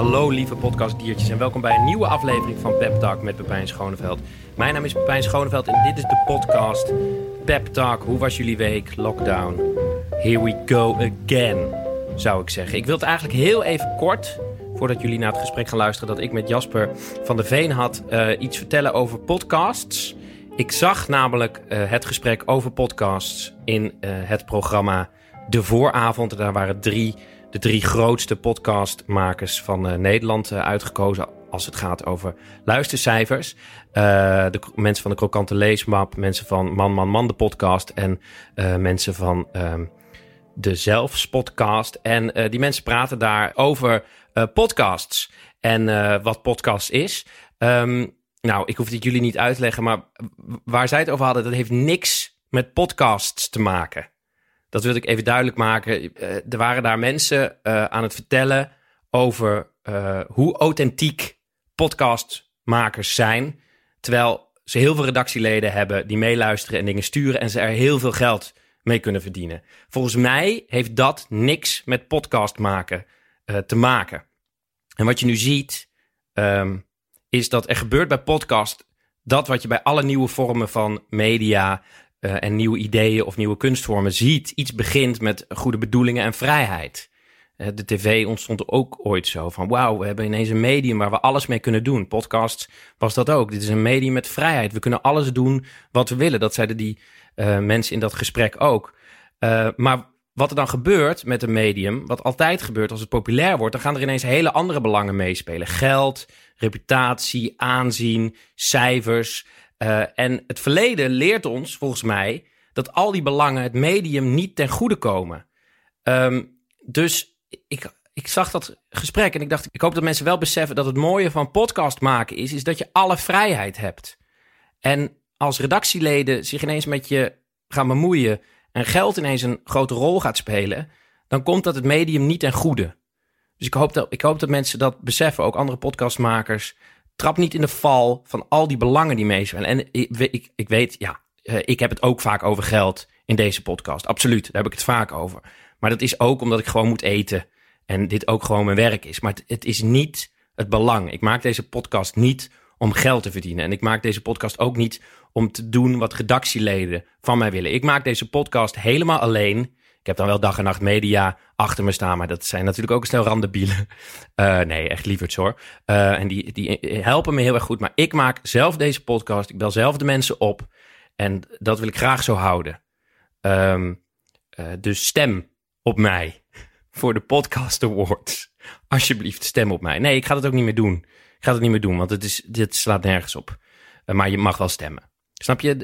Hallo lieve podcastdiertjes en welkom bij een nieuwe aflevering van Pep Talk met Pepijn Schoneveld. Mijn naam is Pepijn Schoneveld en dit is de podcast Pep Talk. Hoe was jullie week? Lockdown. Here we go again, zou ik zeggen. Ik wil het eigenlijk heel even kort, voordat jullie naar het gesprek gaan luisteren dat ik met Jasper van der Veen had, iets vertellen over podcasts. Ik zag namelijk het gesprek over podcasts in het programma De Vooravond. Daar waren de drie grootste podcastmakers van Nederland uitgekozen als het gaat over luistercijfers. De mensen van de Krokante Leesmap, mensen van Man, de podcast en mensen van de Zelfs-podcast. En die mensen praten daar over podcasts en wat podcast is. Nou, ik hoef het jullie niet uit te leggen, maar waar zij het over hadden, dat heeft niks met podcasts te maken. Dat wil ik even duidelijk maken. Er waren daar mensen aan het vertellen over hoe authentiek podcastmakers zijn. Terwijl ze heel veel redactieleden hebben die meeluisteren en dingen sturen en ze er heel veel geld mee kunnen verdienen. Volgens mij heeft dat niks met podcast maken te maken. En wat je nu ziet, is dat er gebeurt bij podcast dat wat je bij alle nieuwe vormen van media en nieuwe ideeën of nieuwe kunstvormen ziet. Iets begint met goede bedoelingen en vrijheid. De tv ontstond ook ooit zo van wauw, we hebben ineens een medium waar we alles mee kunnen doen. Podcasts was dat ook. Dit is een medium met vrijheid. We kunnen alles doen wat we willen. Dat zeiden die mensen in dat gesprek ook. Maar wat er dan gebeurt met een medium, wat altijd gebeurt als het populair wordt, dan gaan er ineens hele andere belangen meespelen. Geld, reputatie, aanzien, cijfers. En het verleden leert ons, volgens mij, dat al die belangen het medium niet ten goede komen. Dus ik zag dat gesprek en ik dacht, ik hoop dat mensen wel beseffen dat het mooie van podcast maken is dat je alle vrijheid hebt. En als redactieleden zich ineens met je gaan bemoeien en geld ineens een grote rol gaat spelen, dan komt dat het medium niet ten goede. Dus ik hoop dat mensen dat beseffen, ook andere podcastmakers. Trap niet in de val van al die belangen die meespelen. En ik weet, ik heb het ook vaak over geld in deze podcast. Absoluut, daar heb ik het vaak over. Maar dat is ook omdat ik gewoon moet eten en dit ook gewoon mijn werk is. Maar het is niet het belang. Ik maak deze podcast niet om geld te verdienen. En ik maak deze podcast ook niet om te doen wat redactieleden van mij willen. Ik maak deze podcast helemaal alleen. Ik heb dan wel dag en nacht media achter me staan, maar dat zijn natuurlijk ook een stel randebielen. Nee, echt lieverds hoor. En die helpen me heel erg goed. Maar ik maak zelf deze podcast. Ik bel zelf de mensen op. En dat wil ik graag zo houden. Dus stem op mij voor de Podcast Awards. Alsjeblieft, stem op mij. Nee, ik ga dat ook niet meer doen. Ik ga het niet meer doen, want dit slaat nergens op. Maar je mag wel stemmen. Snap je?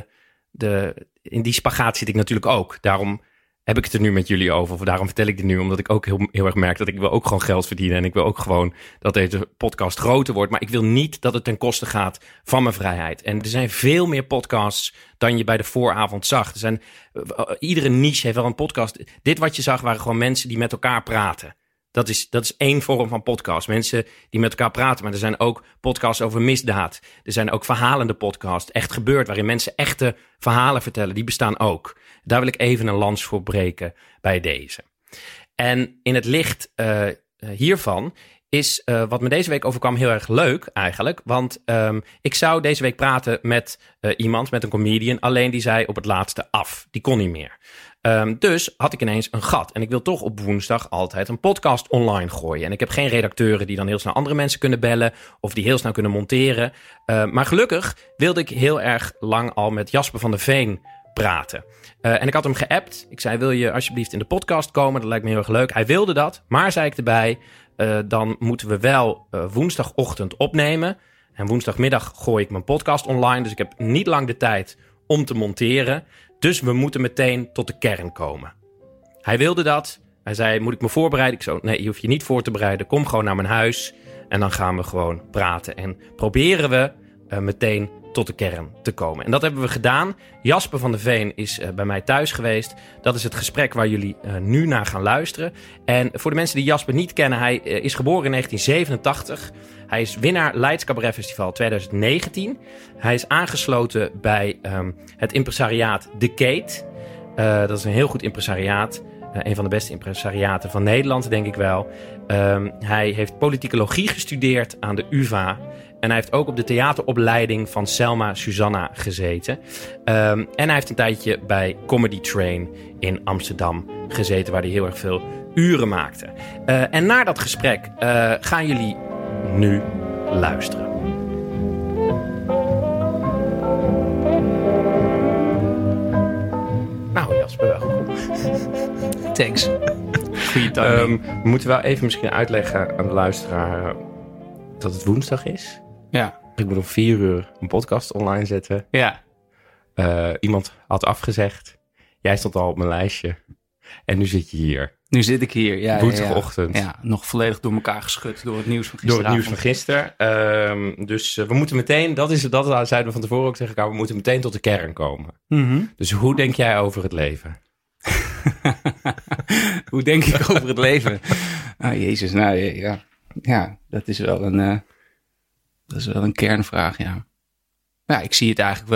In die spagaat zit ik natuurlijk ook. Daarom heb ik het er nu met jullie over. Of daarom vertel ik dit nu, omdat ik ook heel erg merk dat ik wil ook gewoon geld verdienen. En ik wil ook gewoon dat deze podcast groter wordt. Maar ik wil niet dat het ten koste gaat van mijn vrijheid. En er zijn veel meer podcasts dan je bij de Vooravond zag. Iedere niche heeft wel een podcast. Dit wat je zag waren gewoon mensen die met elkaar praten. Dat is één vorm van podcast. Mensen die met elkaar praten. Maar er zijn ook podcasts over misdaad. Er zijn ook verhalende podcasts. Echt gebeurd, waarin mensen echte verhalen vertellen. Die bestaan ook. Daar wil ik even een lans voor breken bij deze. En in het licht hiervan is wat me deze week overkwam heel erg leuk eigenlijk. Want ik zou deze week praten met iemand, met een comedian. Alleen die zei op het laatste af. Die kon niet meer. Dus had ik ineens een gat. En ik wil toch op woensdag altijd een podcast online gooien. En ik heb geen redacteuren die dan heel snel andere mensen kunnen bellen. Of die heel snel kunnen monteren. Maar gelukkig wilde ik heel erg lang al met Jasper van der Veen praten. En ik had hem geappt. Ik zei, wil je alsjeblieft in de podcast komen? Dat lijkt me heel erg leuk. Hij wilde dat. Maar zei ik erbij, dan moeten we wel woensdagochtend opnemen. En woensdagmiddag gooi ik mijn podcast online. Dus ik heb niet lang de tijd om te monteren. Dus we moeten meteen tot de kern komen. Hij wilde dat. Hij zei, moet ik me voorbereiden? Ik zo, nee, je hoeft je niet voor te bereiden. Kom gewoon naar mijn huis. En dan gaan we gewoon praten. En proberen we meteen tot de kern te komen. En dat hebben we gedaan. Jasper van der Veen is bij mij thuis geweest. Dat is het gesprek waar jullie nu naar gaan luisteren. En voor de mensen die Jasper niet kennen, hij is geboren in 1987. Hij is winnaar Leids Cabaret Festival 2019. Hij is aangesloten bij het impresariaat De Keet. Dat is een heel goed impresariaat. een van de beste impresariaten van Nederland, denk ik wel. Hij heeft politicologie gestudeerd aan de UvA. En hij heeft ook op de theateropleiding van Selma Susanna gezeten. En hij heeft een tijdje bij Comedy Train in Amsterdam gezeten, waar hij heel erg veel uren maakte. En naar dat gesprek gaan jullie nu luisteren. Nou, Jasper, welkom. Thanks. Goeie timing. We moeten wel even misschien uitleggen aan de luisteraar dat het woensdag is. Ja. Ik moet om 4 uur een podcast online zetten. Ja. Iemand had afgezegd. Jij stond al op mijn lijstje. En nu zit je hier. Nu zit ik hier. Ja, woensdagochtend. Ja, nog volledig door elkaar geschud door het nieuws van Door gisteravond. het nieuws van gisteren. Dus we moeten meteen, dat zeiden we van tevoren ook tegen elkaar, we moeten meteen tot de kern komen. Mm-hmm. Dus hoe denk jij over het leven? Hoe denk ik over het leven? Jezus, nou ja. Ja, dat is wel een kernvraag, ja. Ja, ik zie het eigenlijk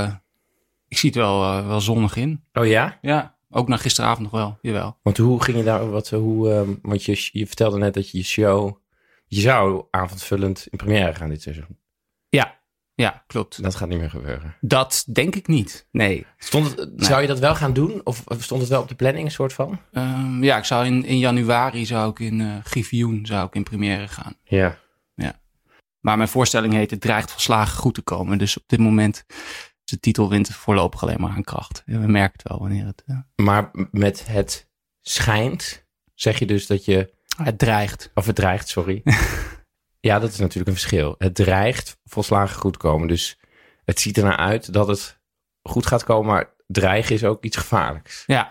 wel zonnig in. Oh ja? Ja, ook na gisteravond nog wel, jawel. Want hoe ging je daar, want je vertelde net dat je zou avondvullend in première gaan dit seizoen. Ja, klopt. Dat gaat niet meer gebeuren. Dat denk ik niet, nee. Zou je dat wel gaan doen? Of stond het wel op de planning, een soort van? Ja, ik zou in januari in Griffioen in première gaan. Ja. Maar mijn voorstelling heet Het dreigt volslagen goed te komen. Dus op dit moment is de titel wint voorlopig alleen maar aan kracht. We merken het wel wanneer het... Maar met het schijnt, zeg je dus dat je... Het dreigt. Of het dreigt, sorry. Ja, dat is natuurlijk een verschil. Het dreigt volslagen goed te komen. Dus het ziet ernaar uit dat het goed gaat komen. Maar dreigen is ook iets gevaarlijks. Ja.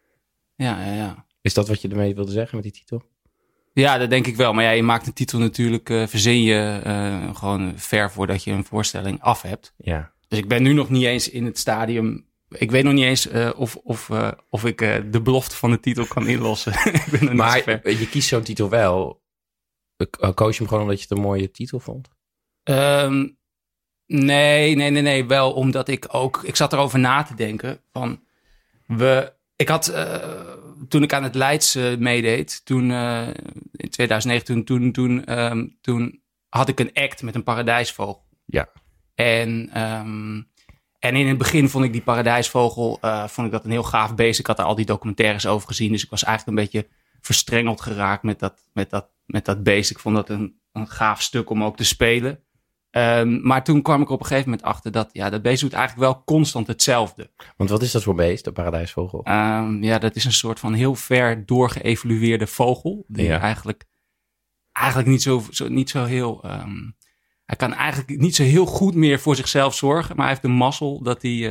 Is dat wat je ermee wilde zeggen met die titel? Ja, dat denk ik wel. Maar ja, je maakt een titel natuurlijk, verzin je gewoon ver voordat je een voorstelling af hebt. Ja. Dus ik ben nu nog niet eens in het stadium. Ik weet nog niet eens of ik de belofte van de titel kan inlossen. Ik ben nog Maar niet zo ver. je kiest zo'n titel wel. Koos je hem gewoon omdat je het een mooie titel vond? Nee. Wel omdat ik zat erover na te denken. Toen ik aan het Leids meedeed, in 2009, toen had ik een act met een paradijsvogel. Ja. En in het begin vond ik die paradijsvogel dat een heel gaaf beest. Ik had er al die documentaires over gezien, dus ik was eigenlijk een beetje verstrengeld geraakt met dat beest. Ik vond dat een gaaf stuk om ook te spelen. Maar toen kwam ik op een gegeven moment achter dat beest doet eigenlijk wel constant hetzelfde. Want wat is dat voor beest, de paradijsvogel? Dat is een soort van heel ver doorgeëvolueerde vogel. Die eigenlijk niet zo heel... hij kan eigenlijk niet zo heel goed meer voor zichzelf zorgen. Maar hij heeft de mazzel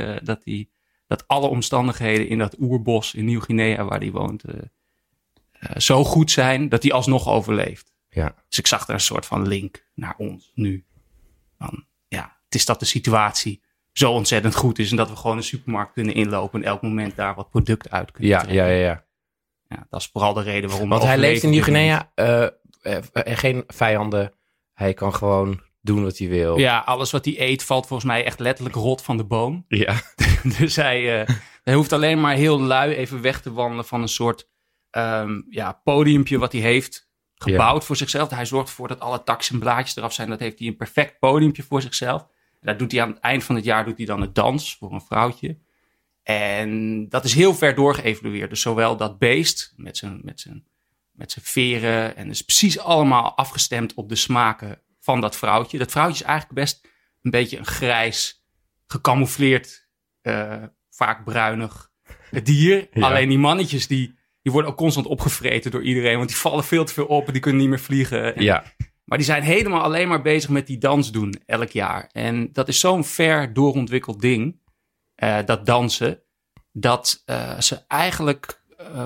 dat alle omstandigheden in dat oerbos in Nieuw-Guinea waar hij woont... zo goed zijn dat hij alsnog overleeft. Ja. Dus ik zag er een soort van link naar ons nu. Het is dat de situatie zo ontzettend goed is en dat we gewoon een supermarkt kunnen inlopen en elk moment daar wat product uit kunnen trekken. Ja. Ja, dat is vooral de reden waarom... Want hij leeft in Nieuw-Guinea, geen vijanden. Hij kan gewoon doen wat hij wil. Ja, alles wat hij eet valt volgens mij echt letterlijk rot van de boom. Ja. Dus hij hoeft alleen maar heel lui even weg te wandelen van een soort podiumpje wat hij heeft gebouwd voor zichzelf. Hij zorgt ervoor dat alle takken en blaadjes eraf zijn. Dat heeft hij een perfect podiumpje voor zichzelf. Daar doet hij aan het eind van het jaar dan een dans voor een vrouwtje. En dat is heel ver doorgeëvolueerd. Dus zowel dat beest met zijn veren en is precies allemaal afgestemd op de smaken van dat vrouwtje. Dat vrouwtje is eigenlijk best een beetje een grijs, gecamoufleerd, vaak bruinig dier. Ja. Alleen die mannetjes die worden ook constant opgevreten door iedereen. Want die vallen veel te veel op en die kunnen niet meer vliegen. Ja. Maar die zijn helemaal alleen maar bezig met die dans doen elk jaar. En dat is zo'n ver doorontwikkeld ding, dat dansen, dat ze eigenlijk...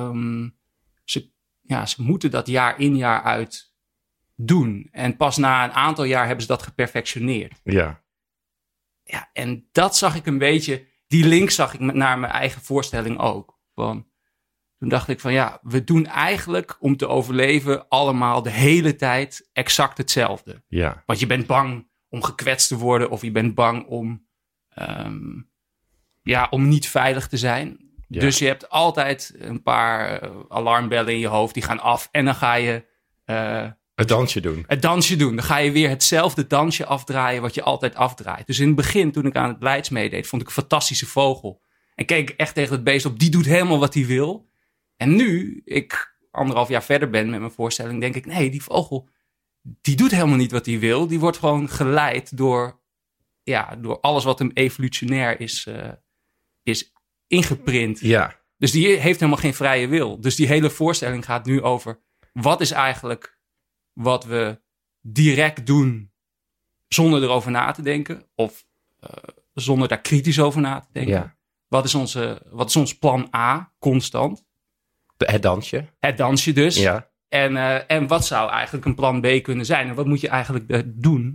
ze moeten dat jaar in jaar uit doen. En pas na een aantal jaar hebben ze dat geperfectioneerd. Ja. Ja, en dat zag ik een beetje... Die link zag ik naar mijn eigen voorstelling ook. Toen dacht ik van we doen eigenlijk om te overleven allemaal de hele tijd exact hetzelfde. Ja. Want je bent bang om gekwetst te worden of je bent bang om niet veilig te zijn. Ja. Dus je hebt altijd een paar alarmbellen in je hoofd. Die gaan af en dan ga je... het dansje doen. Het dansje doen. Dan ga je weer hetzelfde dansje afdraaien wat je altijd afdraait. Dus in het begin, toen ik aan het Leids meedeed, vond ik een fantastische vogel. En keek ik echt tegen het beest op. Die doet helemaal wat hij wil. En nu, ik 1,5 jaar verder ben met mijn voorstelling, denk ik, nee, die vogel, die doet helemaal niet wat hij wil. Die wordt gewoon geleid door alles wat hem evolutionair is ingeprint. Ja. Dus die heeft helemaal geen vrije wil. Dus die hele voorstelling gaat nu over, wat is eigenlijk wat we direct doen zonder erover na te denken? Of zonder daar kritisch over na te denken? Ja. Wat is ons plan A, constant? Het dansje. Het dansje dus. Ja. En wat zou eigenlijk een plan B kunnen zijn? En wat moet je eigenlijk doen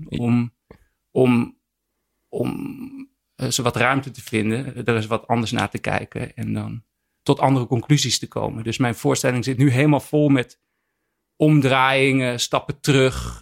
om ze wat ruimte te vinden, er eens wat anders naar te kijken en dan tot andere conclusies te komen. Dus mijn voorstelling zit nu helemaal vol met omdraaiingen, stappen terug.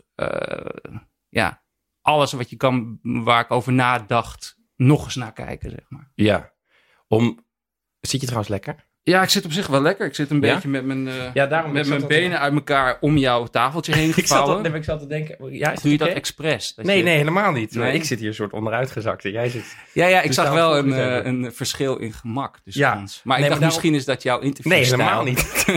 Alles wat je kan, waar ik over nadacht, nog eens naar kijken, zeg maar. Ja. Zit je trouwens lekker? Ja, ik zit op zich wel lekker. Ik zit een beetje met mijn benen uit elkaar om jouw tafeltje heen gevouwen. Ik zat te denken, doe je dat expres? Nee, helemaal niet. Nee? Ik zit hier een soort onderuitgezakt en jij zit... Ja, ik zag wel een verschil in gemak tussen ons. Maar ik dacht, misschien is dat jouw interviewstijl. Nee, helemaal niet.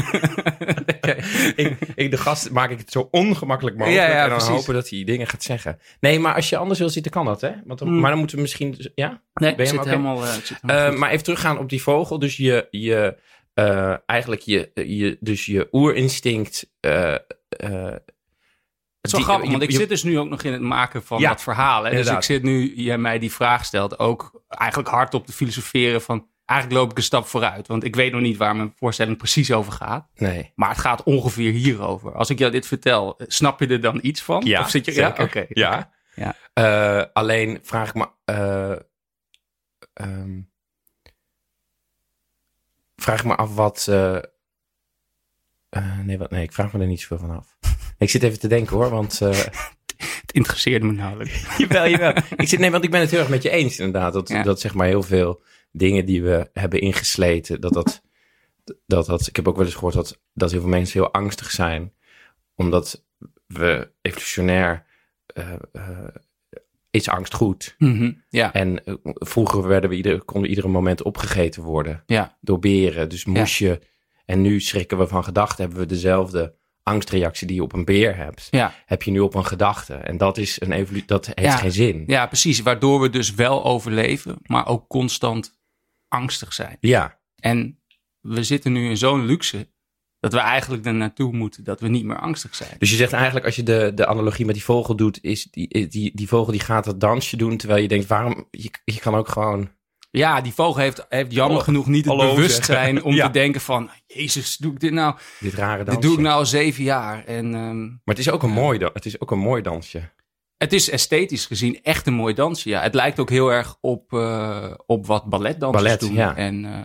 De gast maak ik het zo ongemakkelijk mogelijk en dan precies. hopen dat hij dingen gaat zeggen. Nee, maar als je anders wil zitten, kan dat, hè? Maar dan moeten we misschien... Ja? Nee, ben je ik zit helemaal goed. Maar even teruggaan op die vogel. Dus eigenlijk je oerinstinct... Het is wel grappig, want ik zit dus nu ook nog in het maken van dat verhaal. Hè? Dus ik zit nu, jij mij die vraag stelt, ook eigenlijk hardop te filosoferen van, eigenlijk loop ik een stap vooruit. Want ik weet nog niet waar mijn voorstelling precies over gaat. Nee. Maar het gaat ongeveer hierover. Als ik jou dit vertel, snap je er dan iets van? Ja, of zit je, zeker. Ja, oké. Ja. Ja. Alleen vraag ik me... vraag ik me af wat... Nee, ik vraag me er niet zoveel van af. Ik zit even te denken hoor, want... Het interesseerde me namelijk. Jawel. Want ik ben het heel erg met je eens inderdaad. Dat zeg maar heel veel dingen die we hebben ingesleten, dat ik heb ook wel eens gehoord dat heel veel mensen heel angstig zijn, omdat we evolutionair is angst goed. Mm-hmm, ja. En vroeger konden we iedere moment opgegeten worden door beren. Dus moest je... En nu schrikken we van gedachten. Hebben we dezelfde angstreactie die je op een beer hebt. Ja. Heb je nu op een gedachte. En dat is dat heeft geen zin. Ja, precies. Waardoor we dus wel overleven, maar ook constant angstig zijn. Ja. En we zitten nu in zo'n luxe dat we eigenlijk er naartoe moeten dat we niet meer angstig zijn. Dus je zegt eigenlijk, als je de analogie met die vogel doet, is die vogel die gaat dat dansje doen, terwijl je denkt, waarom? Je kan ook gewoon... Ja, die vogel heeft jammer genoeg niet het bewustzijn om te denken van, Jezus, doe ik dit nou? Dit rare dansje. Dit doe ik nou al 7 jaar. Maar het is ook een mooi dansje. Het is esthetisch gezien echt een mooi dansje, ja. Het lijkt ook heel erg op wat balletdansers doen. Ja.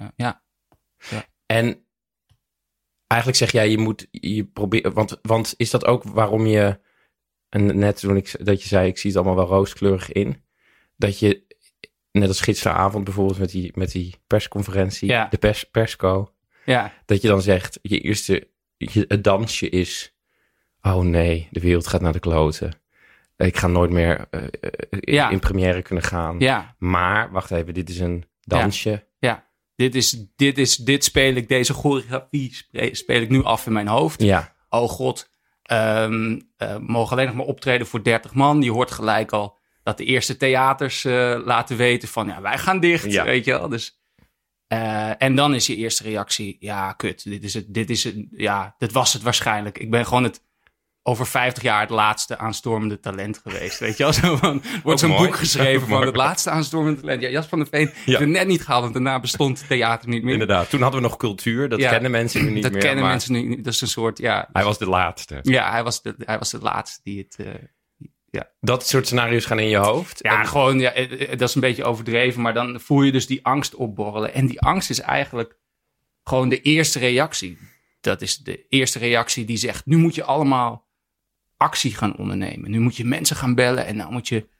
En eigenlijk zeg jij, je probeert, want is dat ook waarom je, en net toen dat je zei, ik zie het allemaal wel rooskleurig in, dat je, net als gisteravond bijvoorbeeld met die persconferentie, de persco, dat je dan zegt, het dansje is, oh nee, de wereld gaat naar de kloten. Ik ga nooit meer in première kunnen gaan. Ja. Maar, wacht even, dit is een dansje. Ja. Dit speel ik, deze choreografie speel ik nu af in mijn hoofd. Ja. Oh god, mogen alleen nog maar optreden voor 30 man. Je hoort gelijk al dat de eerste theaters laten weten van, wij gaan dicht, weet je wel. Dus, en dan is je eerste reactie, ja, kut, dit was het waarschijnlijk. Ik ben gewoon over 50 jaar het laatste aanstormende talent geweest, weet je wel. Er wordt zo'n boek geschreven van het laatste aanstormende talent. Ja, Jas van der Veen heeft het net niet gehaald, want daarna bestond theater niet meer. Inderdaad, toen hadden we nog cultuur, dat kennen mensen nu niet meer. Dat kennen mensen nu niet, dat is een soort, Hij was de laatste. Ja, hij was de laatste die het... Dat soort scenario's gaan in je hoofd? Ja, gewoon, dat is een beetje overdreven, maar dan voel je dus die angst opborrelen. En die angst is eigenlijk gewoon de eerste reactie. Dat is de eerste reactie die zegt, nu moet je allemaal actie gaan ondernemen. Nu moet je mensen gaan bellen en nou moet je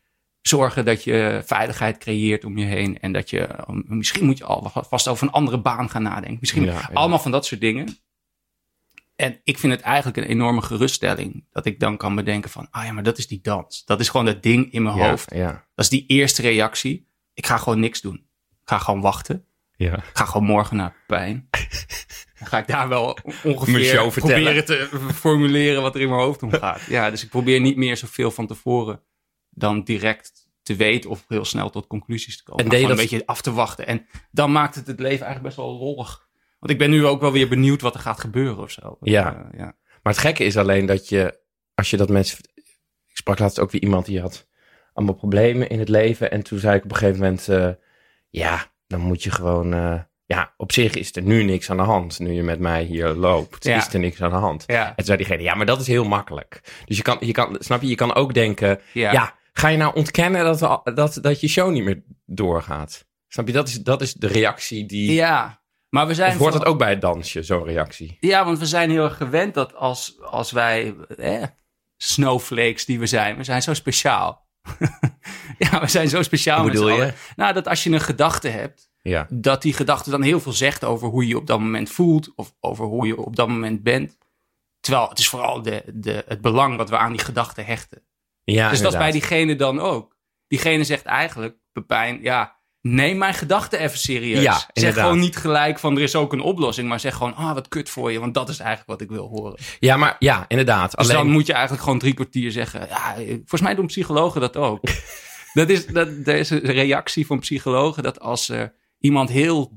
zorgen dat je veiligheid creëert om je heen. En dat je, misschien moet je alvast over een andere baan gaan nadenken. Misschien allemaal van dat soort dingen. En ik vind het eigenlijk een enorme geruststelling. Dat ik dan kan bedenken van, maar dat is die dans. Dat is gewoon dat ding in mijn hoofd. Ja. Dat is die eerste reactie. Ik ga gewoon niks doen. Ik ga gewoon wachten. Ja. Ik ga gewoon morgen naar Pepijn. Dan ga ik daar wel Mijn ongeveer show proberen te formuleren wat er in mijn hoofd omgaat. Ja, dus ik probeer niet meer zoveel van tevoren dan direct te weten of heel snel tot conclusies te komen. En gewoon een beetje af te wachten. En dan maakt het leven eigenlijk best wel lollig. Want ik ben nu ook wel weer benieuwd wat er gaat gebeuren of zo. Ja. Maar het gekke is alleen dat als je dat mensen... Ik sprak laatst ook weer iemand die had allemaal problemen in het leven. En toen zei ik op een gegeven moment... dan moet je gewoon... op zich is er nu niks aan de hand. Nu je met mij hier loopt, is er niks aan de hand. Ja. En toen zei diegene, maar dat is heel makkelijk. Dus je kan snap je kan ook denken... ga je nou ontkennen dat je show niet meer doorgaat? Snap je, dat is de reactie die... Ja, maar we zijn... Of wordt het ook bij het dansje, zo'n reactie? Ja, want we zijn heel erg gewend dat als wij... snowflakes die we zijn zo speciaal. Ja, we zijn zo speciaal. Hoe bedoel je? Nou, dat als je een gedachte hebt... Ja. Dat die gedachte dan heel veel zegt over hoe je je op dat moment voelt. Of over hoe je op dat moment bent. Terwijl het is vooral het belang wat we aan die gedachte hechten. Ja, dus inderdaad. Dat is bij diegene dan ook. Diegene zegt eigenlijk, Pepijn, neem mijn gedachten even serieus. Ja, zeg gewoon niet gelijk van er is ook een oplossing. Maar zeg gewoon, wat kut voor je. Want dat is eigenlijk wat ik wil horen. Ja, maar inderdaad. Dus dan moet je eigenlijk gewoon 3 kwartier zeggen. Ja, volgens mij doen psychologen dat ook. Er is een reactie van psychologen dat als iemand heel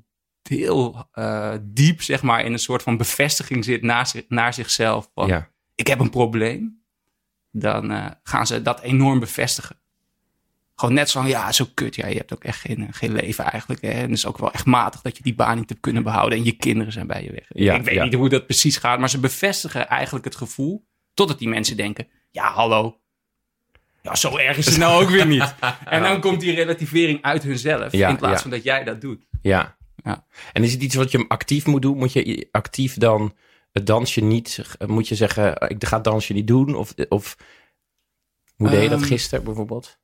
diep, zeg maar, in een soort van bevestiging zit naar zichzelf. Van, ik heb een probleem. Dan gaan ze dat enorm bevestigen. Gewoon net zo van, zo kut. Ja, je hebt ook echt geen leven eigenlijk. Hè? En het is ook wel echt matig dat je die baan niet hebt kunnen behouden. En je kinderen zijn bij je weg. Ja, ik weet niet hoe dat precies gaat. Maar ze bevestigen eigenlijk het gevoel. Totdat die mensen denken, hallo. Ja, zo erg is het nou ook weer niet. En dan komt die relativering uit hunzelf. In plaats van dat jij dat doet. Ja. En is het iets wat je actief moet doen? Moet je actief dan het dansje niet... Moet je zeggen, ik ga het dansje niet doen? Of hoe deed je dat gisteren bijvoorbeeld?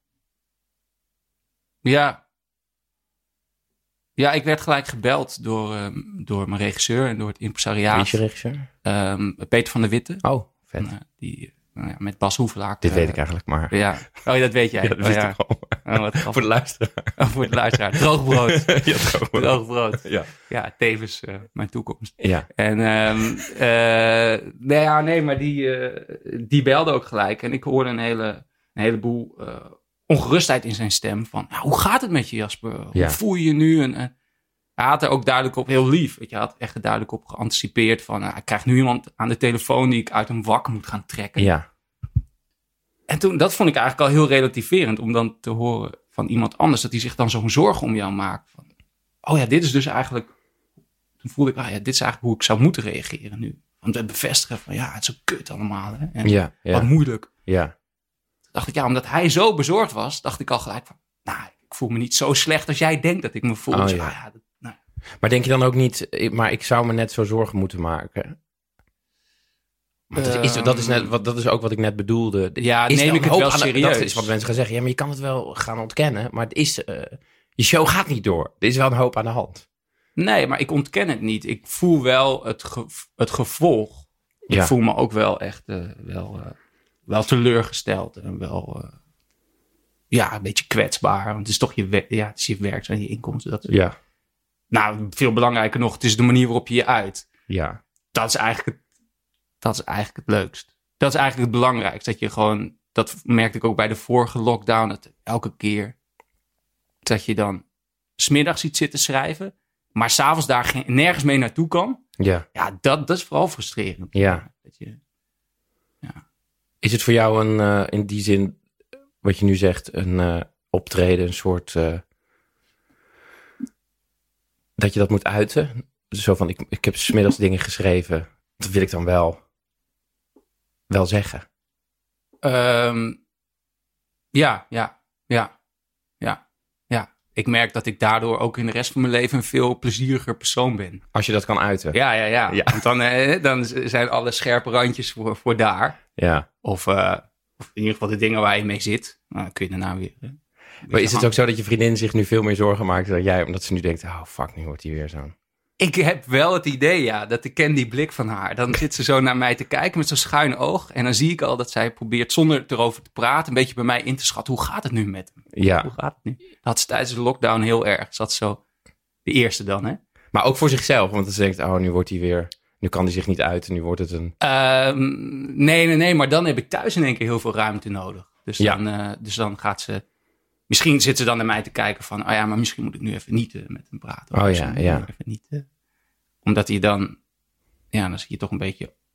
Ja, ik werd gelijk gebeld door mijn regisseur en door het impresariaat. Wie is je regisseur? Peter van der Witte. Oh, vet. Met Bas Hoevelaak. Dit weet ik eigenlijk maar. Ja. Oh, dat weet jij. Ja, dat wist ik al. Voor de luisteraar. Voor de luisteraar. Droogbrood. Droogbrood. Ja, tevens mijn toekomst. Ja. En maar die belde ook gelijk. En ik hoorde een heleboel ongerustheid in zijn stem. Van, hoe gaat het met je, Jasper? Hoe voel je je nu? En hij had er ook duidelijk op, heel lief. Weet je, hij had echt duidelijk op geanticipeerd van... ik krijg nu iemand aan de telefoon die ik uit een wak moet gaan trekken. Ja. En toen, dat vond ik eigenlijk al heel relativerend... om dan te horen van iemand anders... dat hij zich dan zo'n zorgen om jou maakt. Van, dit is dus eigenlijk... Toen voelde ik, dit is eigenlijk hoe ik zou moeten reageren nu. Om te bevestigen van, het is zo kut allemaal. Hè? En wat moeilijk. Ja. Toen dacht ik, omdat hij zo bezorgd was... dacht ik al gelijk van... ik voel me niet zo slecht als jij denkt dat ik me voel. Maar denk je dan ook niet... Maar ik zou me net zo zorgen moeten maken... Dat is ook wat ik net bedoelde. Ja, neem ik het wel serieus. Dat is wat mensen gaan zeggen. Ja, maar je kan het wel gaan ontkennen. Maar het is, je show gaat niet door. Er is wel een hoop aan de hand. Nee, maar ik ontken het niet. Ik voel wel het gevolg. Ja. Ik voel me ook wel echt wel teleurgesteld. En wel een beetje kwetsbaar. Want het is toch je werk en je inkomsten. Veel belangrijker nog. Het is de manier waarop je je uit. Ja. Dat is eigenlijk het leukst. Dat is eigenlijk het belangrijkste. Dat je gewoon, dat merkte ik ook bij de vorige lockdown. Dat elke keer dat je dan 's middags ziet zitten schrijven. Maar 's avonds daar nergens mee naartoe kan. Ja. Ja, dat is vooral frustrerend. Ja. Is het voor jou in die zin, wat je nu zegt, een optreden, een soort... dat je dat moet uiten? Zo van, ik heb 's middags dingen geschreven. Dat wil ik dan wel zeggen. Ja. Ik merk dat ik daardoor ook in de rest van mijn leven een veel plezieriger persoon ben. Als je dat kan uiten. Ja. Want dan zijn alle scherpe randjes voor daar. Ja. Of in ieder geval de dingen waar je mee zit. Nou, dan kun je daarna weer... Maar is het ook zo dat je vriendin zich nu veel meer zorgen maakt dan jij? Omdat ze nu denkt, oh fuck, nu wordt hij weer zo'n... Ik heb wel het idee, ja, dat ik ken die blik van haar. Dan zit ze zo naar mij te kijken met zo'n schuin oog. En dan zie ik al dat zij probeert, zonder erover te praten, een beetje bij mij in te schatten. Hoe gaat het nu met hem? Ja. Hoe gaat het nu? Dat had ze tijdens de lockdown heel erg. Zat zo de eerste dan, hè? Maar ook voor zichzelf, want ze denkt, oh, nu wordt hij weer... Nu kan hij zich niet uiten, nu wordt het een... Nee, maar dan heb ik thuis in één keer heel veel ruimte nodig. Dus, dus dan gaat ze... Misschien zit ze dan naar mij te kijken van... Oh ja, maar misschien moet ik nu even niet met hem praten. Oh ja. Even niet, omdat hij dan... Ja, dan zit je toch een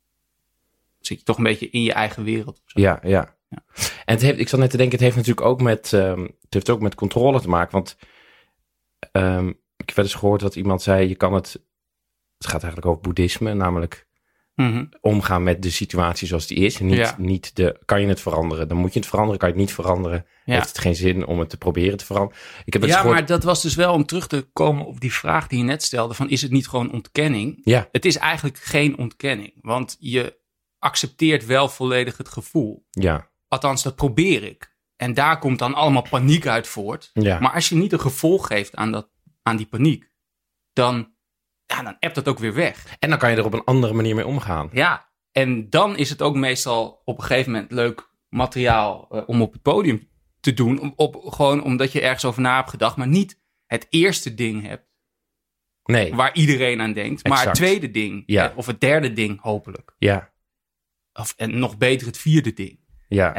beetje in je eigen wereld. Of zo. Ja. En ik zat net te denken, het heeft natuurlijk ook met controle te maken. Want ik heb wel eens gehoord dat iemand zei, je kan het gaat eigenlijk over boeddhisme, namelijk omgaan met de situatie zoals die is. En kan je het veranderen, dan moet je het veranderen. Kan je het niet veranderen, heeft het geen zin om het te proberen te veranderen. Maar dat was dus wel om terug te komen op die vraag die je net stelde, van is het niet gewoon ontkenning? Ja. Het is eigenlijk geen ontkenning, want je accepteert wel volledig het gevoel. Ja. Althans, dat probeer ik. En daar komt dan allemaal paniek uit voort. Ja. Maar als je niet een gevolg geeft aan die paniek, dan appt dat ook weer weg. En dan kan je er op een andere manier mee omgaan. Ja, en dan is het ook meestal op een gegeven moment leuk materiaal om op het podium te doen. Gewoon omdat je ergens over na hebt gedacht, maar niet het eerste ding hebt. Nee. Waar iedereen aan denkt. Exact. Maar het tweede ding. Ja. Of het derde ding, hopelijk. Ja. En nog beter het vierde ding. Ja.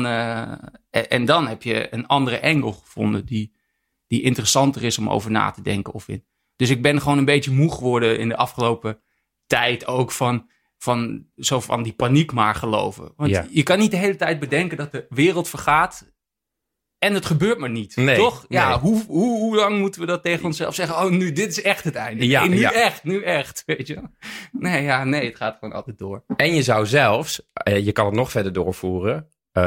En dan heb je een andere angle gevonden die interessanter is om over na te denken. Dus ik ben gewoon een beetje moe geworden in de afgelopen tijd ook van die paniek maar geloven. Want je kan niet de hele tijd bedenken dat de wereld vergaat en het gebeurt maar niet. Nee, toch? Ja, nee. hoe lang moeten we dat tegen onszelf zeggen? Oh, dit is echt het einde. Ja, nee, nu echt, weet je. Nee, het gaat gewoon altijd door. En je zou zelfs, je kan het nog verder doorvoeren.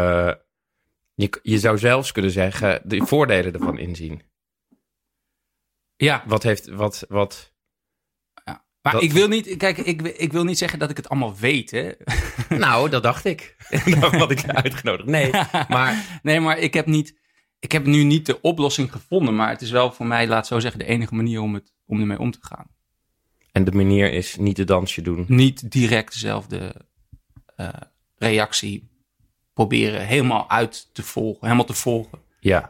Je zou zelfs kunnen zeggen, de voordelen ervan inzien. Ja. Wat... Maar ik wil niet, kijk, ik wil niet zeggen dat ik het allemaal weet, hè. Nou, dat dacht ik. Dat had ik uitgenodigd. Nee, maar ik heb nu niet de oplossing gevonden, maar het is wel voor mij, laat zo zeggen, de enige manier om ermee om te gaan. En de manier is niet de dansje doen. Niet direct dezelfde reactie proberen helemaal te volgen. Ja.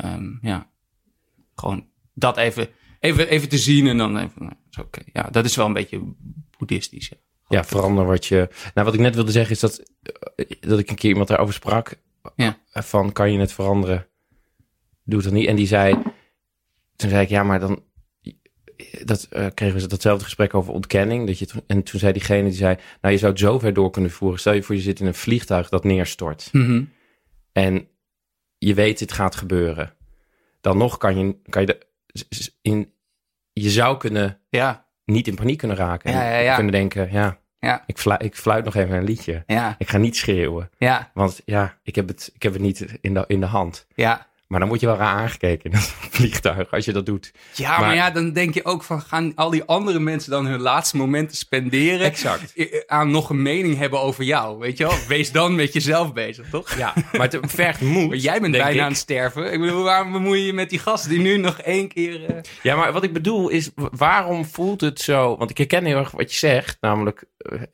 Gewoon dat even te zien en dan even, oké. Ja, dat is wel een beetje boeddhistisch. Ja, verander wat je... Nou, wat ik net wilde zeggen is dat ik een keer iemand daarover sprak. Ja. Van, kan je het veranderen? Doe het dan niet. En toen zei ik, ja, maar dan... kregen we datzelfde gesprek over ontkenning. En toen zei diegene, nou, je zou het zo ver door kunnen voeren. Stel je voor, je zit in een vliegtuig dat neerstort. Mm-hmm. En je weet, dit gaat gebeuren. Dan nog kan je zou kunnen niet in paniek kunnen raken. En kunnen denken, ik fluit nog even een liedje. Ja. Ik ga niet schreeuwen. Ja. Want ik heb het niet in de hand. Ja. Maar dan word je wel raar aangekeken in dat vliegtuig als je dat doet. Ja, maar dan denk je ook van, gaan al die andere mensen dan hun laatste momenten spenderen? Exact. Aan nog een mening hebben over jou, weet je wel? Wees dan met jezelf bezig, toch? Ja, maar het vergt moed. Maar jij bent bijna aan het sterven. Ik bedoel, waarom bemoei je je met die gast die nu nog 1 keer... Ja, maar wat ik bedoel is, waarom voelt het zo... Want ik herken heel erg wat je zegt, namelijk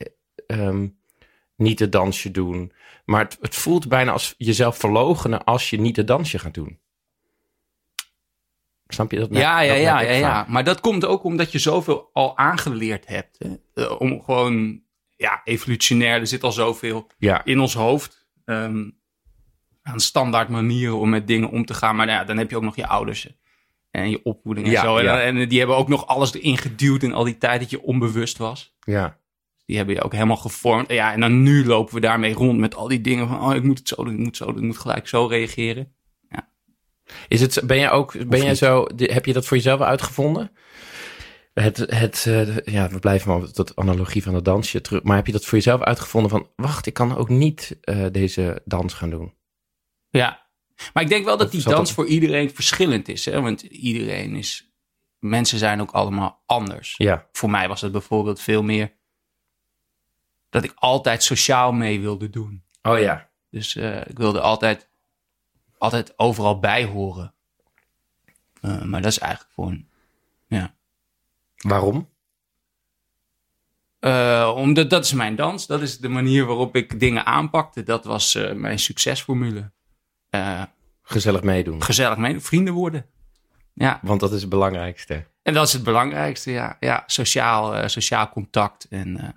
niet het dansje doen... Maar het voelt bijna als jezelf verloochenen als je niet het dansje gaat doen. Snap je dat? Ja. Maar dat komt ook omdat je zoveel al aangeleerd hebt. Om gewoon, evolutionair, er zit al zoveel in ons hoofd. Aan standaard manieren om met dingen om te gaan. Maar dan heb je ook nog je ouders en je opvoeding en zo. En die hebben ook nog alles erin geduwd in al die tijd dat je onbewust was. Ja. Die hebben je ook helemaal gevormd. Ja, en dan nu lopen we daarmee rond met al die dingen van... ik moet het zo doen, ik moet gelijk zo reageren. Ja. Heb je dat voor jezelf uitgevonden? We blijven maar op dat analogie van het dansje terug. Maar heb je dat voor jezelf uitgevonden van... wacht, ik kan ook niet deze dans gaan doen? Ja, maar ik denk wel dat die dans voor iedereen verschillend is. Hè? Want mensen zijn ook allemaal anders. Ja. Voor mij was het bijvoorbeeld veel meer... dat ik altijd sociaal mee wilde doen. Oh ja. Dus ik wilde altijd altijd overal bij horen. Maar dat is eigenlijk gewoon, ja. Waarom? Omdat dat is mijn dans. Dat is de manier waarop ik dingen aanpakte. Dat was mijn succesformule. Gezellig meedoen. Gezellig meedoen, vrienden worden. Ja. Want dat is het belangrijkste. En dat is het belangrijkste, ja. Ja, sociaal contact. En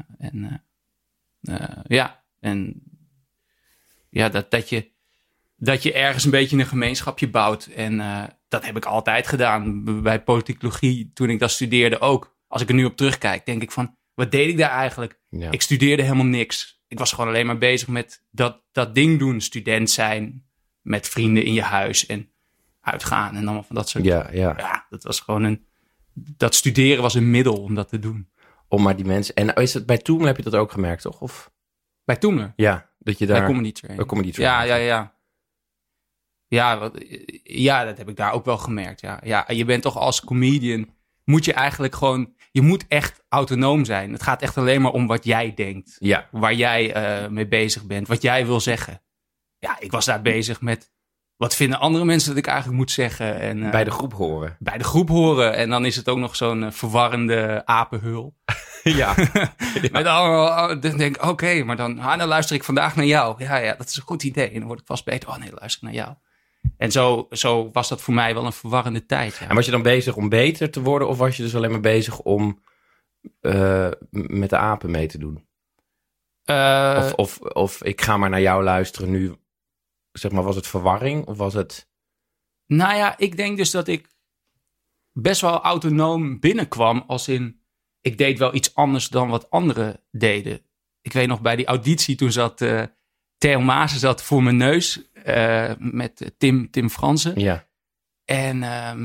dat je ergens een beetje een gemeenschapje bouwt. En dat heb ik altijd gedaan. Bij politicologie, toen ik dat studeerde ook. Als ik er nu op terugkijk, denk ik van, wat deed ik daar eigenlijk? Ja. Ik studeerde helemaal niks. Ik was gewoon alleen maar bezig met dat ding doen. Student zijn, met vrienden in je huis en uitgaan en allemaal van dat soort dingen. Ja, dat was gewoon dat studeren was een middel om dat te doen. Om maar die mensen... En is het bij Toemler heb je dat ook gemerkt, toch? Of? Bij Toemler? Ja, dat je daar... Bij Comedy Train. Comedy Train. Ja. Ja, dat heb ik daar ook wel gemerkt. Ja, je bent toch als comedian... moet je eigenlijk gewoon... Je moet echt autonoom zijn. Het gaat echt alleen maar om wat jij denkt. Ja. Waar jij mee bezig bent. Wat jij wil zeggen. Ja, ik was daar bezig met... Wat vinden andere mensen dat ik eigenlijk moet zeggen? En, bij de groep horen. Bij de groep horen. En dan is het ook nog zo'n verwarrende apenhul. Ja. Met allemaal, dan denk ik, oké, maar dan luister ik vandaag naar jou. Ja, dat is een goed idee. En dan word ik vast beter. Oh nee, luister naar jou. En zo was dat voor mij wel een verwarrende tijd. Ja. En was je dan bezig om beter te worden? Of was je dus alleen maar bezig om met de apen mee te doen? Of ik ga maar naar jou luisteren nu. Zeg maar, was het verwarring? Of was het... Nou ja, ik denk dus dat ik best wel autonoom binnenkwam. Als in, ik deed wel iets anders dan wat anderen deden. Ik weet nog, bij die auditie, toen zat Theo Maassen zat voor mijn neus. Met Tim Fransen. Ja. En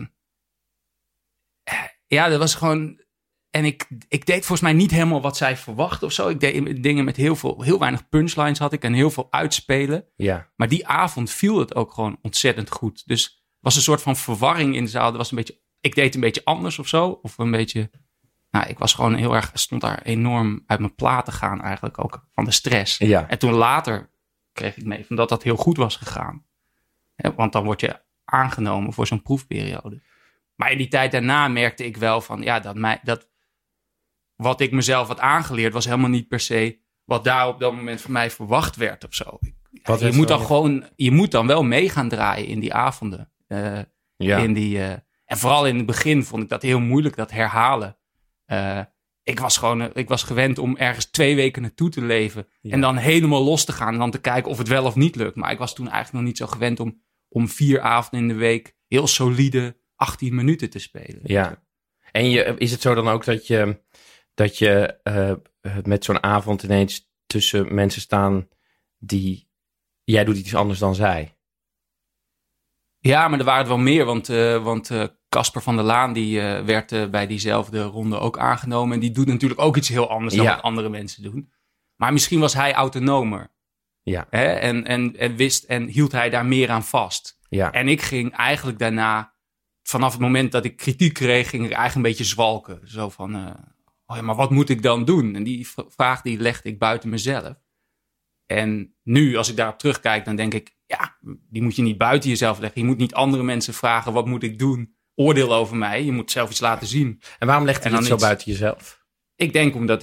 dat was gewoon... En ik deed volgens mij niet helemaal wat zij verwachten of zo. Ik deed dingen met heel weinig punchlines had ik en heel veel uitspelen. Ja. Maar die avond viel het ook gewoon ontzettend goed. Dus er was een soort van verwarring in de zaal. Er was een beetje, ik deed een beetje anders of zo. Of een beetje... Nou, ik was gewoon heel erg... Stond daar enorm uit mijn plaat te gaan eigenlijk. Ook van de stress. Ja. En toen later kreeg ik mee van dat heel goed was gegaan. Want dan word je aangenomen voor zo'n proefperiode. Maar in die tijd daarna merkte ik wel van... dat wat ik mezelf had aangeleerd was helemaal niet per se... wat daar op dat moment van mij verwacht werd of zo. Je moet dan wel mee gaan draaien in die avonden. En vooral in het begin vond ik dat heel moeilijk, dat herhalen. Ik was gewend om ergens 2 weken naartoe te leven... en dan helemaal los te gaan en dan te kijken of het wel of niet lukt. Maar ik was toen eigenlijk nog niet zo gewend om 4 avonden in de week... heel solide 18 minuten te spelen. Ja. En is het zo dan ook dat je met zo'n avond ineens tussen mensen staan die... Jij doet iets anders dan zij. Ja, maar er waren er wel meer, want Casper van der Laan die werd bij diezelfde ronde ook aangenomen. En die doet natuurlijk ook iets heel anders dan wat andere mensen doen. Maar misschien was hij autonomer. Ja. Hè? En wist en hield hij daar meer aan vast. Ja. En ik ging eigenlijk daarna, vanaf het moment dat ik kritiek kreeg, ging ik eigenlijk een beetje zwalken. Zo van, maar wat moet ik dan doen? En die vraag die legde ik buiten mezelf. En nu, als ik daarop terugkijk, dan denk ik... ja, die moet je niet buiten jezelf leggen. Je moet niet andere mensen vragen, wat moet ik doen? Oordeel over mij. Je moet zelf iets laten zien. En waarom legde je het zo buiten jezelf? Ik denk omdat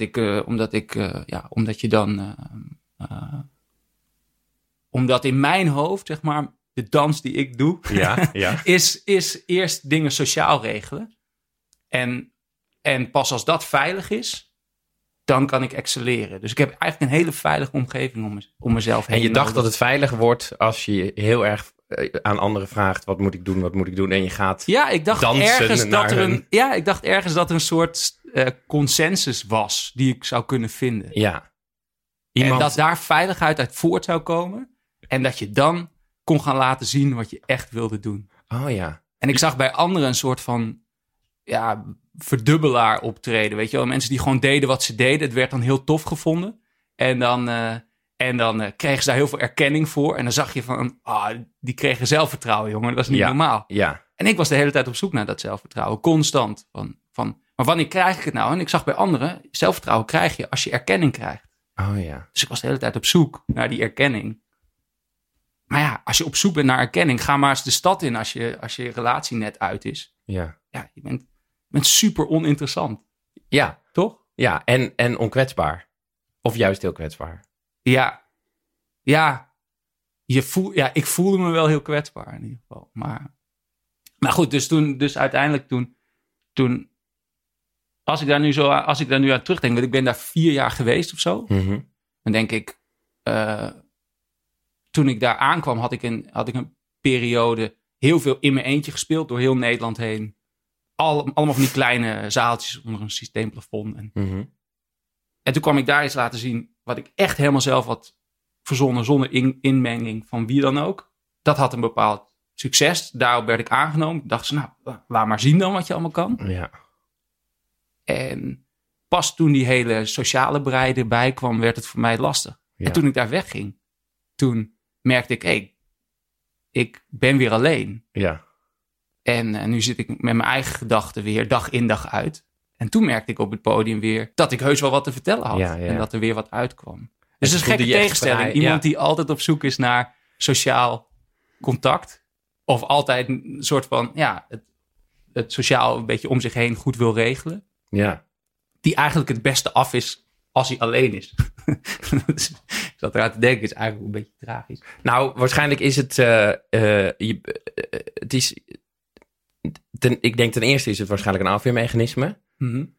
in mijn hoofd, zeg maar, de dans die ik doe... is eerst dingen sociaal regelen. En pas als dat veilig is... dan kan ik excelleren. Dus ik heb eigenlijk een hele veilige omgeving om mezelf heen. En je dacht dat het veiliger wordt als je heel erg aan anderen vraagt... wat moet ik doen? En je gaat ik dacht ergens dat er een soort consensus was... die ik zou kunnen vinden. Ja. En dat daar veiligheid uit voort zou komen... en dat je dan kon gaan laten zien wat je echt wilde doen. Oh ja. En ik zag bij anderen een soort van... verdubbelaar optreden, weet je wel. Mensen die gewoon deden wat ze deden. Het werd dan heel tof gevonden. En dan kregen ze daar heel veel erkenning voor. En dan zag je van, die kregen zelfvertrouwen, jongen. Dat was niet normaal. Ja. En ik was de hele tijd op zoek naar dat zelfvertrouwen. Constant. Maar wanneer krijg ik het nou? En ik zag bij anderen, zelfvertrouwen krijg je als je erkenning krijgt. Oh ja. Dus ik was de hele tijd op zoek naar die erkenning. Maar ja, als je op zoek bent naar erkenning, ga maar eens de stad in als je relatie net uit is. Ja. Ja, je bent super oninteressant. Ja. Toch? Ja, en onkwetsbaar. Of juist heel kwetsbaar. Ja. Ik voelde me wel heel kwetsbaar in ieder geval. Maar goed, dus uiteindelijk toen als ik daar nu aan terugdenk, want ik ben daar 4 jaar geweest of zo. Mm-hmm. Dan denk ik, toen ik daar aankwam, had ik een periode heel veel in mijn eentje gespeeld door heel Nederland heen. Allemaal van die kleine zaaltjes onder een systeemplafond. En toen kwam ik daar iets laten zien wat ik echt helemaal zelf had verzonnen, zonder inmenging van wie dan ook. Dat had een bepaald succes. Daarop werd ik aangenomen. Dacht ze, nou, laat maar zien dan wat je allemaal kan. Ja. En pas toen die hele sociale brei erbij kwam, werd het voor mij lastig. Ja. En toen ik daar wegging, toen merkte ik, ik ben weer alleen. Ja. En nu zit ik met mijn eigen gedachten weer dag in dag uit. En toen merkte ik op het podium weer dat ik heus wel wat te vertellen had. Ja. En dat er weer wat uitkwam. Dus het is een gekke voelde je echt tegenstelling. vrij, Iemand die altijd op zoek is naar sociaal contact. Of altijd een soort van, het sociaal een beetje om zich heen goed wil regelen. Ja. Die eigenlijk het beste af is als hij alleen is. Dus ik zat eraan te denken, is eigenlijk een beetje tragisch. Nou, waarschijnlijk is het... het is... ik denk ten eerste is het waarschijnlijk een afweermechanisme. Mm-hmm.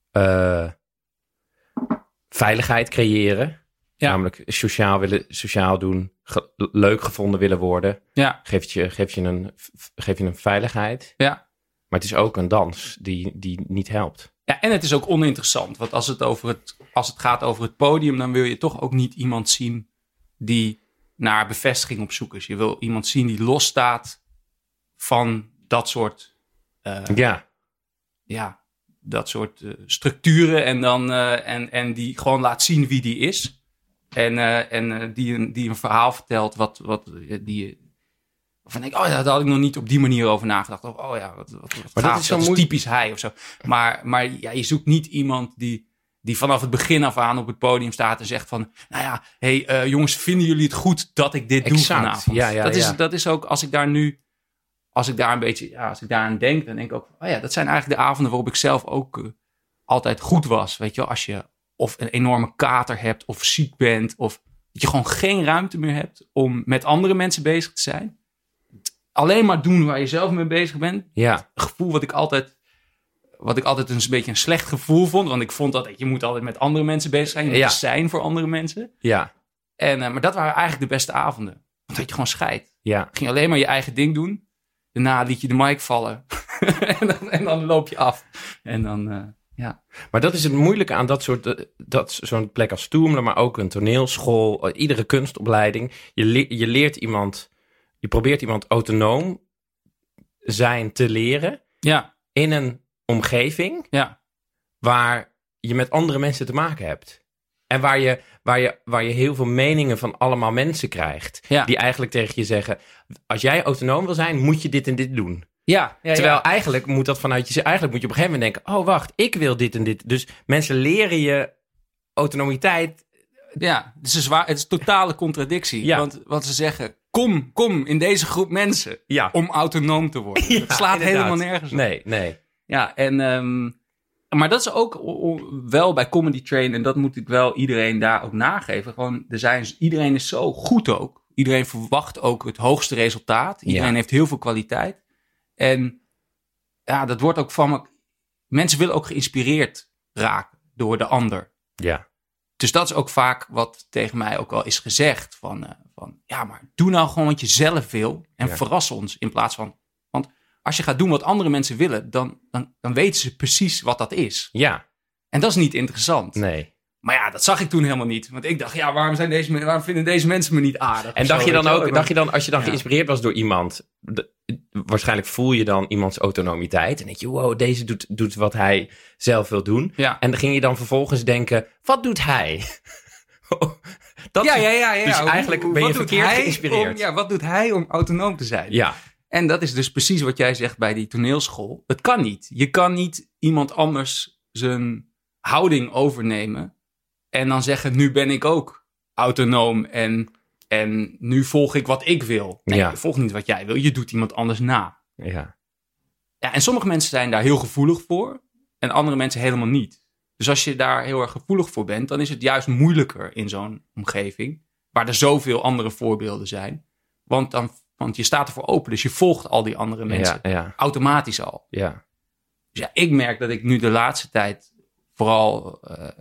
Veiligheid creëren. Ja. Namelijk sociaal doen. Leuk gevonden willen worden. Ja. Geef je een veiligheid. Ja. Maar het is ook een dans die niet helpt. Ja, en het is ook oninteressant. Want als het gaat over het podium, dan wil je toch ook niet iemand zien die naar bevestiging op zoek is. Je wil iemand zien die losstaat van dat soort... dat soort structuren. En die gewoon laat zien wie die is. En die een verhaal vertelt waarvan denk ik, daar had ik nog niet op die manier over nagedacht. Of, wat maar gaaf, dat is typisch hij of zo. Maar je zoekt niet iemand die vanaf het begin af aan op het podium staat en zegt van, jongens, vinden jullie het goed dat ik dit doe vanavond? Dat is ook, als ik daar aan denk, dan denk ik ook, dat zijn eigenlijk de avonden waarop ik zelf ook altijd goed was. Weet je wel, als je of een enorme kater hebt of ziek bent of dat je gewoon geen ruimte meer hebt om met andere mensen bezig te zijn. Alleen maar doen waar je zelf mee bezig bent. Ja. Een gevoel wat ik altijd een beetje een slecht gevoel vond. Want ik vond dat je moet altijd met andere mensen bezig zijn. Je moet zijn voor andere mensen. Ja. Maar dat waren eigenlijk de beste avonden. Want dat je gewoon scheidt. Ja. Ging alleen maar je eigen ding doen. Daarna liet je de mic vallen. en dan loop je af. En dan, Maar dat is het moeilijke aan zo'n plek als Toomler, maar ook een toneelschool, iedere kunstopleiding. Je leert iemand, je probeert iemand autonoom zijn te leren. Ja. In een omgeving waar je met andere mensen te maken hebt. En waar je heel veel meningen van allemaal mensen krijgt. Ja. Die eigenlijk tegen je zeggen, als jij autonoom wil zijn, moet je dit en dit doen. Terwijl eigenlijk moet dat eigenlijk moet je op een gegeven moment denken, oh wacht, ik wil dit en dit. Dus mensen leren je autonomiteit. Ja, het is totale contradictie. Ja. Want ze zeggen, kom in deze groep mensen om autonoom te worden. Ja, het slaat helemaal nergens op. Nee. Ja, maar dat is ook wel bij Comedy Train, en dat moet ik wel iedereen daar ook nageven. Gewoon, iedereen is zo goed ook. Iedereen verwacht ook het hoogste resultaat. Iedereen heeft heel veel kwaliteit. En dat wordt ook mensen willen ook geïnspireerd raken door de ander. Ja. Dus dat is ook vaak wat tegen mij ook wel is gezegd. Maar doe nou gewoon wat je zelf wil. En verras ons in plaats van... Want als je gaat doen wat andere mensen willen, dan weten ze precies wat dat is. Ja. En dat is niet interessant. Nee. Maar dat zag ik toen helemaal niet. Want ik dacht, waarom vinden deze mensen me niet aardig? En dacht je dan, als je dan geïnspireerd was door iemand, waarschijnlijk voel je dan iemands autonomiteit. En denk je, wow, deze doet wat hij zelf wil doen. Ja. En dan ging je dan vervolgens denken, wat doet hij? Dus eigenlijk ben je verkeerd geïnspireerd. Wat doet hij om autonoom te zijn? Ja. En dat is dus precies wat jij zegt bij die toneelschool. Het kan niet. Je kan niet iemand anders zijn houding overnemen en dan zeggen, nu ben ik ook autonoom en En nu volg ik wat ik wil. Nee, Ja. je volgt niet wat jij wil. Je doet iemand anders na. Ja. Ja, en sommige mensen zijn daar heel gevoelig voor. En andere mensen helemaal niet. Dus als je daar heel erg gevoelig voor bent, dan is het juist moeilijker in zo'n omgeving. Waar er zoveel andere voorbeelden zijn. Want je staat ervoor open. Dus je volgt al die andere mensen. Ja. Automatisch al. Ja. Dus ja, ik merk dat ik nu de laatste tijd vooral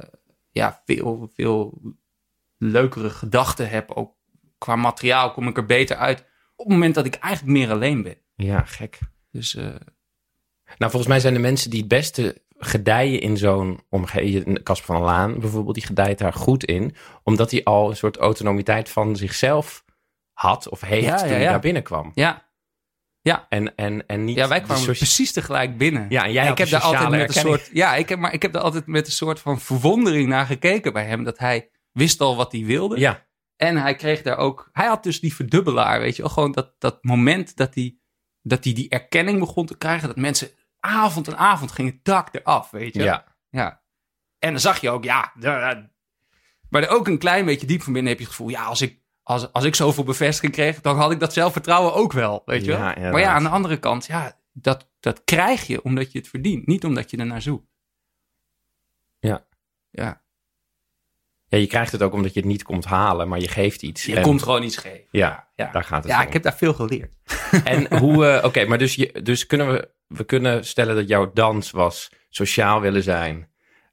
veel leukere gedachten heb. Ook qua materiaal kom ik er beter uit. Op het moment dat ik eigenlijk meer alleen ben. Ja, gek. Dus Nou, volgens mij zijn de mensen die het beste gedijen in zo'n omgeving... Casper van der Laan bijvoorbeeld, die gedijt daar goed in. Omdat hij al een soort autonomiteit van zichzelf had of heeft toen hij daar binnenkwam. ja. En niet... Ja, wij kwamen precies tegelijk binnen. Ja, en jij ik heb daar altijd met een erkenning. soort. Ja, ik heb daar altijd met een soort van verwondering naar gekeken bij hem. Dat hij wist al wat hij wilde. Ja. En hij kreeg daar ook. Hij had dus die verdubbelaar, weet je wel. Gewoon dat moment dat hij die erkenning begon te krijgen. Dat mensen avond en avond gingen dak eraf, weet je. Ja. En dan zag je ook, maar er ook een klein beetje diep van binnen heb je het gevoel. Ja, als ik zoveel bevestiging kreeg, dan had ik dat zelfvertrouwen ook wel, weet je wel. Ja, maar ja, aan de andere kant, dat krijg je omdat je het verdient. Niet omdat je ernaar zoekt. Ja. Ja. Ja, je krijgt het ook omdat je het niet komt halen, maar je geeft iets. Je komt gewoon iets geven. Ja, daar gaat het Ja, om. ik heb daar veel geleerd. En hoe... Oké, maar dus kunnen we kunnen stellen dat jouw dans was sociaal willen zijn.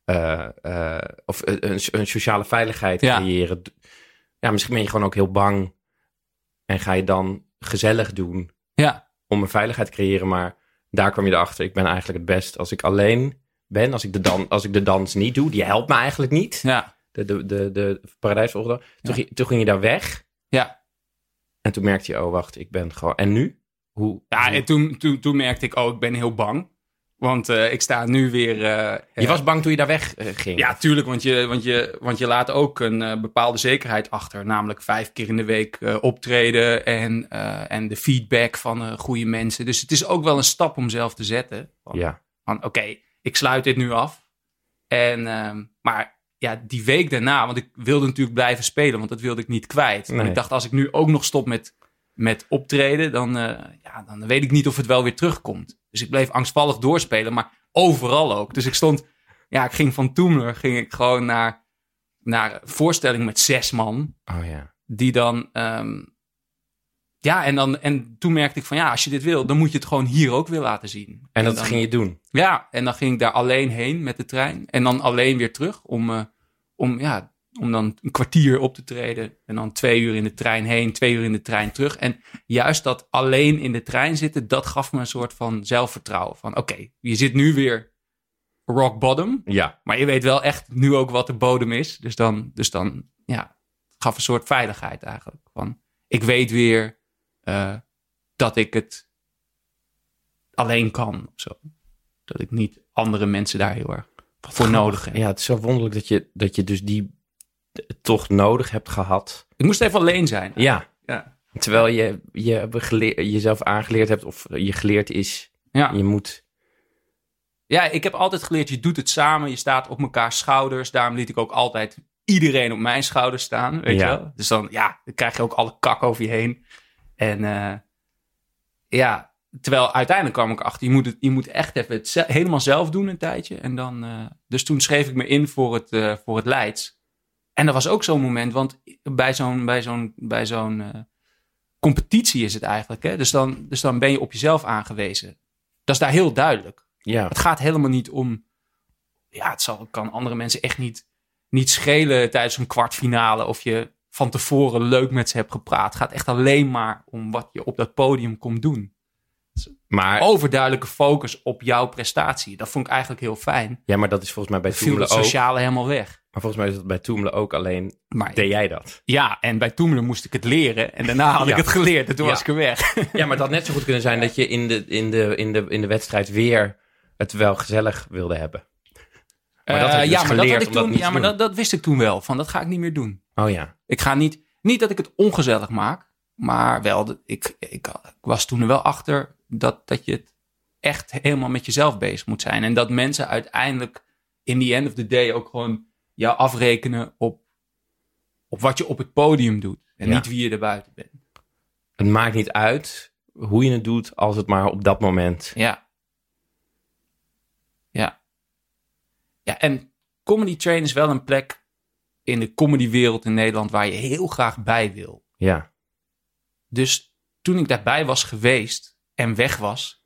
Of een sociale veiligheid creëren. Ja, misschien ben je gewoon ook heel bang. En ga je dan gezellig doen. Ja. Om een veiligheid te creëren. Maar daar kwam je erachter. Ik ben eigenlijk het best als ik alleen ben. Als ik de dans niet doe. Die helpt me eigenlijk niet. Ja. De paradijsvolgende. Toen ging je daar weg. Ja. En toen merkte je, oh wacht, ik ben gewoon... En nu? En toen merkte ik, ik ben heel bang. Want ik sta nu weer... je was bang toen je daar weg ging? Ja, tuurlijk, want je laat ook een bepaalde zekerheid achter. Namelijk 5 keer in de week optreden en de feedback van goede mensen. Dus het is ook wel een stap om zelf te zetten. Van oké, ik sluit dit nu af. Maar ja, die week daarna, want ik wilde natuurlijk blijven spelen, want dat wilde ik niet kwijt. Nee. En ik dacht, als ik nu ook nog stop met optreden, dan weet ik niet of het wel weer terugkomt. Dus ik bleef angstvallig doorspelen, maar overal ook. Dus ik ging van Toemler gewoon naar een voorstelling met 6 man. Oh ja. Die dan, en toen merkte ik van, als je dit wil, dan moet je het gewoon hier ook weer laten zien. En dat ging je doen? Ja, en dan ging ik daar alleen heen met de trein. En dan alleen weer terug om dan een kwartier op te treden. En dan 2 uur in de trein heen, 2 uur in de trein terug. En juist dat alleen in de trein zitten, dat gaf me een soort van zelfvertrouwen. Van oké, je zit nu weer rock bottom. Ja. Maar je weet wel echt nu ook wat de bodem is. Dus dan het gaf een soort veiligheid eigenlijk. Van, ik weet weer dat ik het alleen kan. Of zo. Dat ik niet andere mensen daar heel erg voor nodig heb. Ja, het is zo wonderlijk dat je dus die toch nodig hebt gehad. Ik moest even alleen zijn. Ja. Terwijl je jezelf aangeleerd hebt of je geleerd is. Ja. Je moet... Ja, ik heb altijd geleerd, je doet het samen. Je staat op elkaars schouders. Daarom liet ik ook altijd iedereen op mijn schouders staan. Weet je wel? Dus dan krijg je ook alle kak over je heen. En terwijl uiteindelijk kwam ik achter, je moet echt even het helemaal zelf doen een tijdje. En dan, dus toen schreef ik me in voor het Leids. En dat was ook zo'n moment, want bij zo'n competitie is het eigenlijk. Hè? Dus dan ben je op jezelf aangewezen. Dat is daar heel duidelijk. Ja. Het gaat helemaal niet om... Ja, kan andere mensen echt niet schelen tijdens een kwartfinale of je van tevoren leuk met ze hebt gepraat. Het gaat echt alleen maar om wat je op dat podium komt doen. Maar overduidelijke focus op jouw prestatie. Dat vond ik eigenlijk heel fijn. Ja, maar dat is volgens mij bij Toemler ook. Viel het sociale helemaal weg. Maar volgens mij is dat bij Toemler ook, alleen deed jij dat. Ja, en bij Toemler moest ik het leren. En daarna had ik het geleerd en toen was ik er weg. Ja, maar het had net zo goed kunnen zijn dat je in de wedstrijd weer het wel gezellig wilde hebben. Maar dat heb je dat wist ik toen wel. Van, dat ga ik niet meer doen. Oh ja. Ik ga niet dat ik het ongezellig maak. Maar wel, ik was toen er wel achter dat je het echt helemaal met jezelf bezig moet zijn. En dat mensen uiteindelijk in the end of the day ook gewoon jou afrekenen op wat je op het podium doet. En niet wie je erbuiten bent. Het maakt niet uit hoe je het doet als het maar op dat moment... Ja, en Comedy Train is wel een plek in de comedywereld in Nederland waar je heel graag bij wil. Ja. Dus toen ik daarbij was geweest en weg was...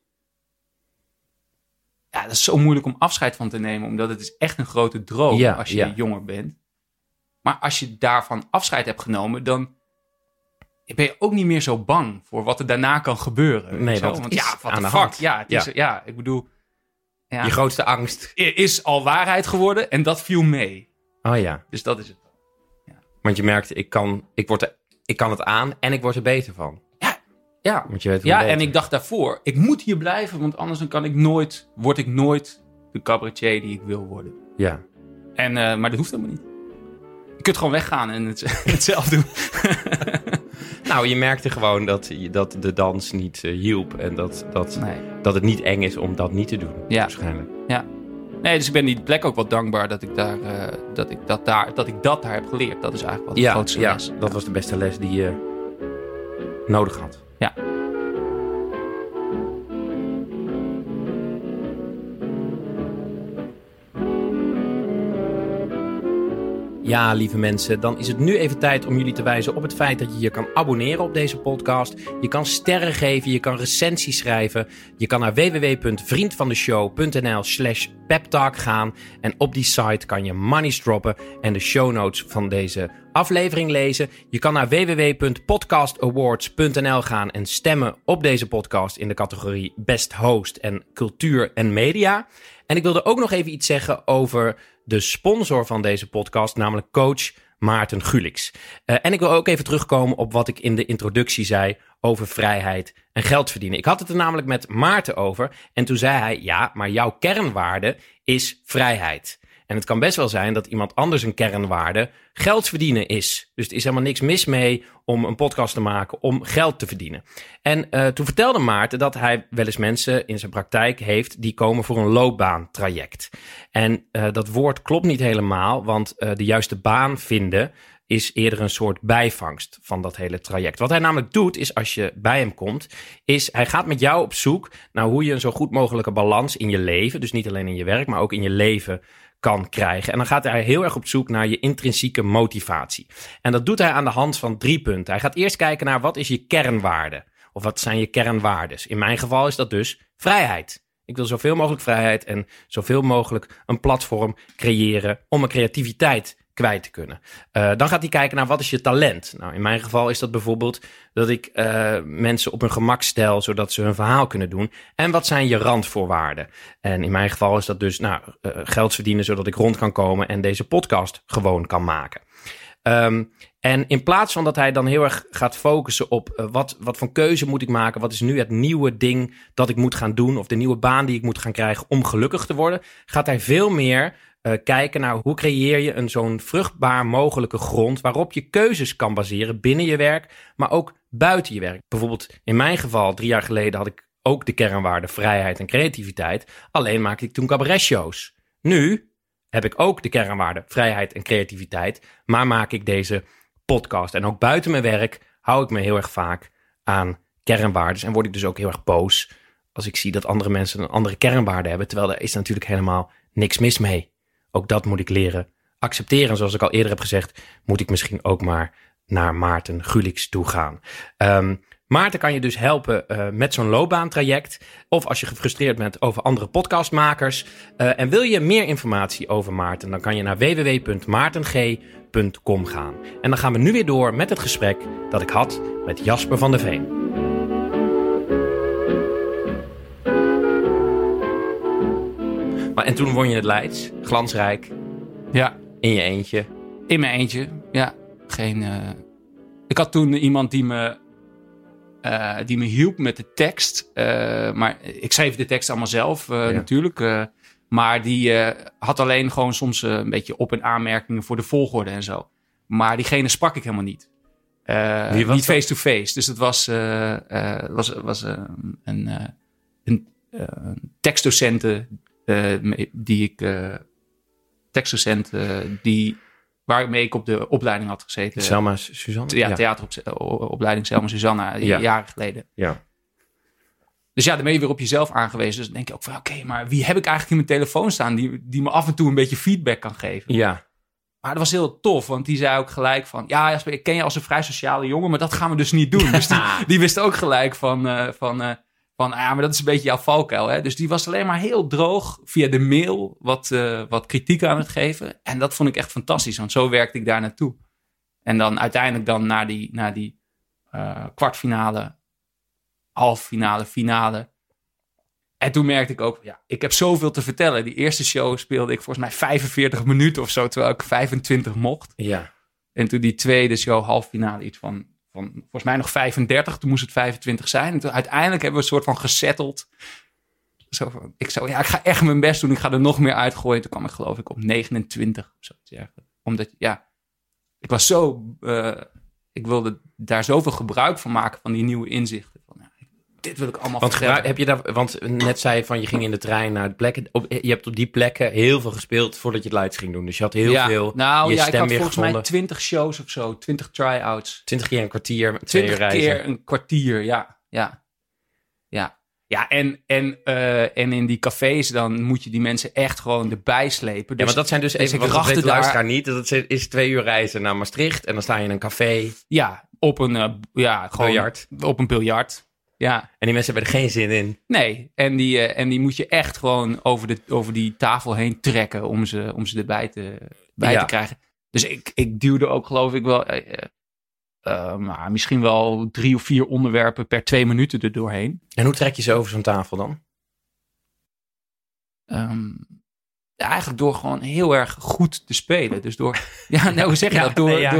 Ja, dat is zo moeilijk om afscheid van te nemen, omdat het is echt een grote droom als je jonger bent. Maar als je daarvan afscheid hebt genomen, dan ben je ook niet meer zo bang voor wat er daarna kan gebeuren. Nee, want wat de fuck. Ja, ik bedoel... Ja, je grootste angst is al waarheid geworden en dat viel mee. Oh ja. Dus dat is het. Ja. Want je merkt, ik kan het aan en ik word er beter van. Ja. Want je weet En ik dacht daarvoor, ik moet hier blijven, want anders dan word ik nooit de cabaretier die ik wil worden. Ja. Maar dat hoeft helemaal niet. Je kunt gewoon weggaan en het zelf doen. Nou, je merkte gewoon dat de dans niet hielp. En dat het niet eng is om dat niet te doen. Ja. Waarschijnlijk. Ja. Nee, dus ik ben die plek ook wel dankbaar dat ik dat daar heb geleerd. Dat is eigenlijk wel de grootste les. Dat was de beste les die je nodig had. Ja. Ja, lieve mensen, dan is het nu even tijd om jullie te wijzen op het feit dat je je kan abonneren op deze podcast. Je kan sterren geven, je kan recensies schrijven. Je kan naar www.vriendvandeshow.nl/peptalk gaan. En op die site kan je monies droppen en de show notes van deze aflevering lezen. Je kan naar www.podcastawards.nl gaan en stemmen op deze podcast in de categorie Best Host en Cultuur en Media. En ik wilde ook nog even iets zeggen over de sponsor van deze podcast, namelijk coach Maarten Gulix. En ik wil ook even terugkomen op wat ik in de introductie zei over vrijheid en geld verdienen. Ik had het er namelijk met Maarten over en toen zei hij, ja, maar jouw kernwaarde is vrijheid. En het kan best wel zijn dat iemand anders een kernwaarde geld verdienen is. Dus er is helemaal niks mis mee om een podcast te maken om geld te verdienen. En toen vertelde Maarten dat hij wel eens mensen in zijn praktijk heeft die komen voor een loopbaantraject. En dat woord klopt niet helemaal, want de juiste baan vinden is eerder een soort bijvangst van dat hele traject. Wat hij namelijk doet, is als je bij hem komt, is hij gaat met jou op zoek naar hoe je een zo goed mogelijke balans in je leven, dus niet alleen in je werk, maar ook in je leven kan krijgen. En dan gaat hij heel erg op zoek naar je intrinsieke motivatie. En dat doet hij aan de hand van 3 punten. Hij gaat eerst kijken naar wat is je kernwaarde? Of wat zijn je kernwaardes? In mijn geval is dat dus vrijheid. Ik wil zoveel mogelijk vrijheid en zoveel mogelijk een platform creëren om mijn creativiteit kwijt te kunnen. Dan gaat hij kijken naar wat is je talent. Nou, in mijn geval is dat bijvoorbeeld dat ik mensen op hun gemak stel zodat ze hun verhaal kunnen doen. En wat zijn je randvoorwaarden? En in mijn geval is dat dus geld verdienen zodat ik rond kan komen en deze podcast gewoon kan maken. En in plaats van dat hij dan heel erg gaat focussen op wat voor keuze moet ik maken, wat is nu het nieuwe ding dat ik moet gaan doen of de nieuwe baan die ik moet gaan krijgen om gelukkig te worden, gaat hij veel meer kijken naar hoe creëer je een zo'n vruchtbaar mogelijke grond waarop je keuzes kan baseren binnen je werk, maar ook buiten je werk. Bijvoorbeeld in mijn geval 3 jaar geleden had ik ook de kernwaarden vrijheid en creativiteit, alleen maakte ik toen cabaretshows. Nu heb ik ook de kernwaarden vrijheid en creativiteit, maar maak ik deze podcast. En ook buiten mijn werk hou ik me heel erg vaak aan kernwaarden en word ik dus ook heel erg boos als ik zie dat andere mensen een andere kernwaarde hebben, terwijl er is natuurlijk helemaal niks mis mee. Ook dat moet ik leren accepteren. En zoals ik al eerder heb gezegd, moet ik misschien ook maar naar Maarten Gulix toe gaan. Maarten kan je dus helpen met zo'n loopbaantraject. Of als je gefrustreerd bent over andere podcastmakers. En wil je meer informatie over Maarten, dan kan je naar www.maarteng.com gaan. En dan gaan we nu weer door met het gesprek dat ik had met Jasper van der Veen. En toen won je het Leids, glansrijk. Ja. In je eentje. In mijn eentje, ja. Ik had toen iemand die me hielp met de tekst. Maar ik schreef de tekst allemaal zelf natuurlijk. Maar die had alleen gewoon soms een beetje op- en aanmerkingen voor de volgorde en zo. Maar diegene sprak ik helemaal niet. Wie was niet face-to-face. Dus het was een tekstdocenten... tekstdocent die waarmee ik op de opleiding had gezeten. Selma Suzanne? Ja, theateropleiding Selma Suzanne, jaren geleden. Ja. Dus ja, dan ben je weer op jezelf aangewezen. Dus dan denk je ook van, oké, maar wie heb ik eigenlijk in mijn telefoon staan die me af en toe een beetje feedback kan geven? Ja. Maar dat was heel tof, want die zei ook gelijk van, ja, Jasper, ik ken je als een vrij sociale jongen, maar dat gaan we dus niet doen. Dus die wist ook gelijk van, maar dat is een beetje jouw valkuil. Hè? Dus die was alleen maar heel droog via de mail wat kritiek aan het geven. En dat vond ik echt fantastisch, want zo werkte ik daar naartoe. En dan uiteindelijk naar die kwartfinale, halffinale, finale. En toen merkte ik ook, ik heb zoveel te vertellen. Die eerste show speelde ik volgens mij 45 minuten of zo, terwijl ik 25 mocht. Ja. En toen die tweede show, halffinale, iets van volgens mij nog 35. Toen moest het 25 zijn. En toen uiteindelijk hebben we een soort van gesetteld. Ik ga echt mijn best doen. Ik ga er nog meer uitgooien. Toen kwam ik geloof ik op 29 of zo. Omdat, ik was zo... ik wilde daar zoveel gebruik van maken van die nieuwe inzichten. Dit wil ik allemaal vertellen. Want net zei je van je ging in de trein naar de plekken. Je hebt op die plekken heel veel gespeeld voordat je het lights ging doen. Dus je had heel veel je stem ik had weer volgens gevonden. mij 20 shows of zo. 20 try-outs. 20 keer een kwartier, 2 uur reizen. 20 keer een kwartier, ja. Ja, en in die cafés dan moet je die mensen echt gewoon erbij slepen. Dus, maar dat zijn dus even, want dat weet de luisteraar niet. Dat is 2 uur reizen naar Maastricht en dan sta je in een café. Ja, op een biljart. Op een biljart. Ja. En die mensen hebben er geen zin in. Nee, en die moet je echt gewoon over die tafel heen trekken om ze erbij te krijgen. Dus ik duwde ook geloof ik wel misschien wel 3 of 4 onderwerpen per 2 minuten er doorheen. En hoe trek je ze over zo'n tafel dan? Eigenlijk door gewoon heel erg goed te spelen. Dus door, hoe zeg je dat?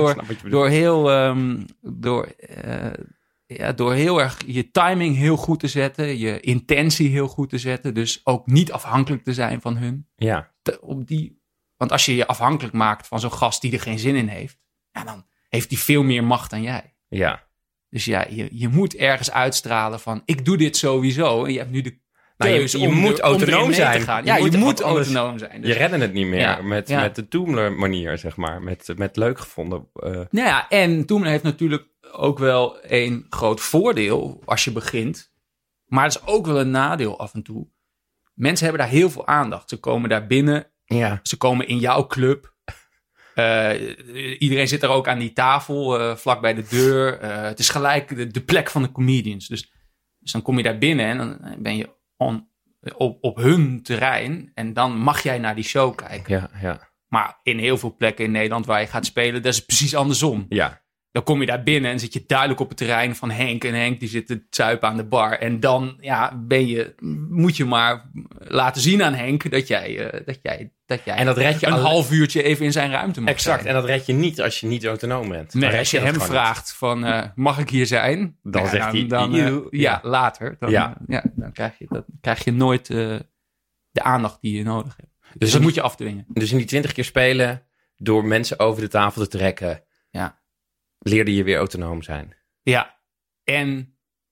Door heel erg je timing heel goed te zetten, je intentie heel goed te zetten. Dus ook niet afhankelijk te zijn van hun. Ja. Want als je je afhankelijk maakt van zo'n gast die er geen zin in heeft, dan heeft die veel meer macht dan jij. Ja. Dus je moet ergens uitstralen van, ik doe dit sowieso. En je hebt nu de keuze je moet autonoom zijn. Je moet autonoom zijn. Dus. Je redde het niet meer met de Toomler manier, zeg maar. Met leuk gevonden. En Toomler heeft natuurlijk ook wel een groot voordeel als je begint. Maar het is ook wel een nadeel af en toe. Mensen hebben daar heel veel aandacht. Ze komen daar binnen. Ja. Ze komen in jouw club. Iedereen zit er ook aan die tafel, vlak bij de deur. Het is gelijk de plek van de comedians. Dus dan kom je daar binnen en dan ben je op hun terrein. En dan mag jij naar die show kijken. Ja. Maar in heel veel plekken in Nederland waar je gaat spelen, dat is precies andersom. Ja. Dan kom je daar binnen en zit je duidelijk op het terrein van Henk. En Henk die zit te zuipen aan de bar. En dan moet je maar laten zien aan Henk dat jij en dat red je een half uurtje even in zijn ruimte mag exact, zijn. en dat red je niet als je niet autonoom bent. Nee, als je hem vraagt van mag ik hier zijn? Dan zegt hij later. Dan krijg je nooit de aandacht die je nodig hebt. Dus dat moet je afdwingen. Dus in die 20 keer spelen, door mensen over de tafel te trekken, leerde je weer autonoom zijn. Ja, en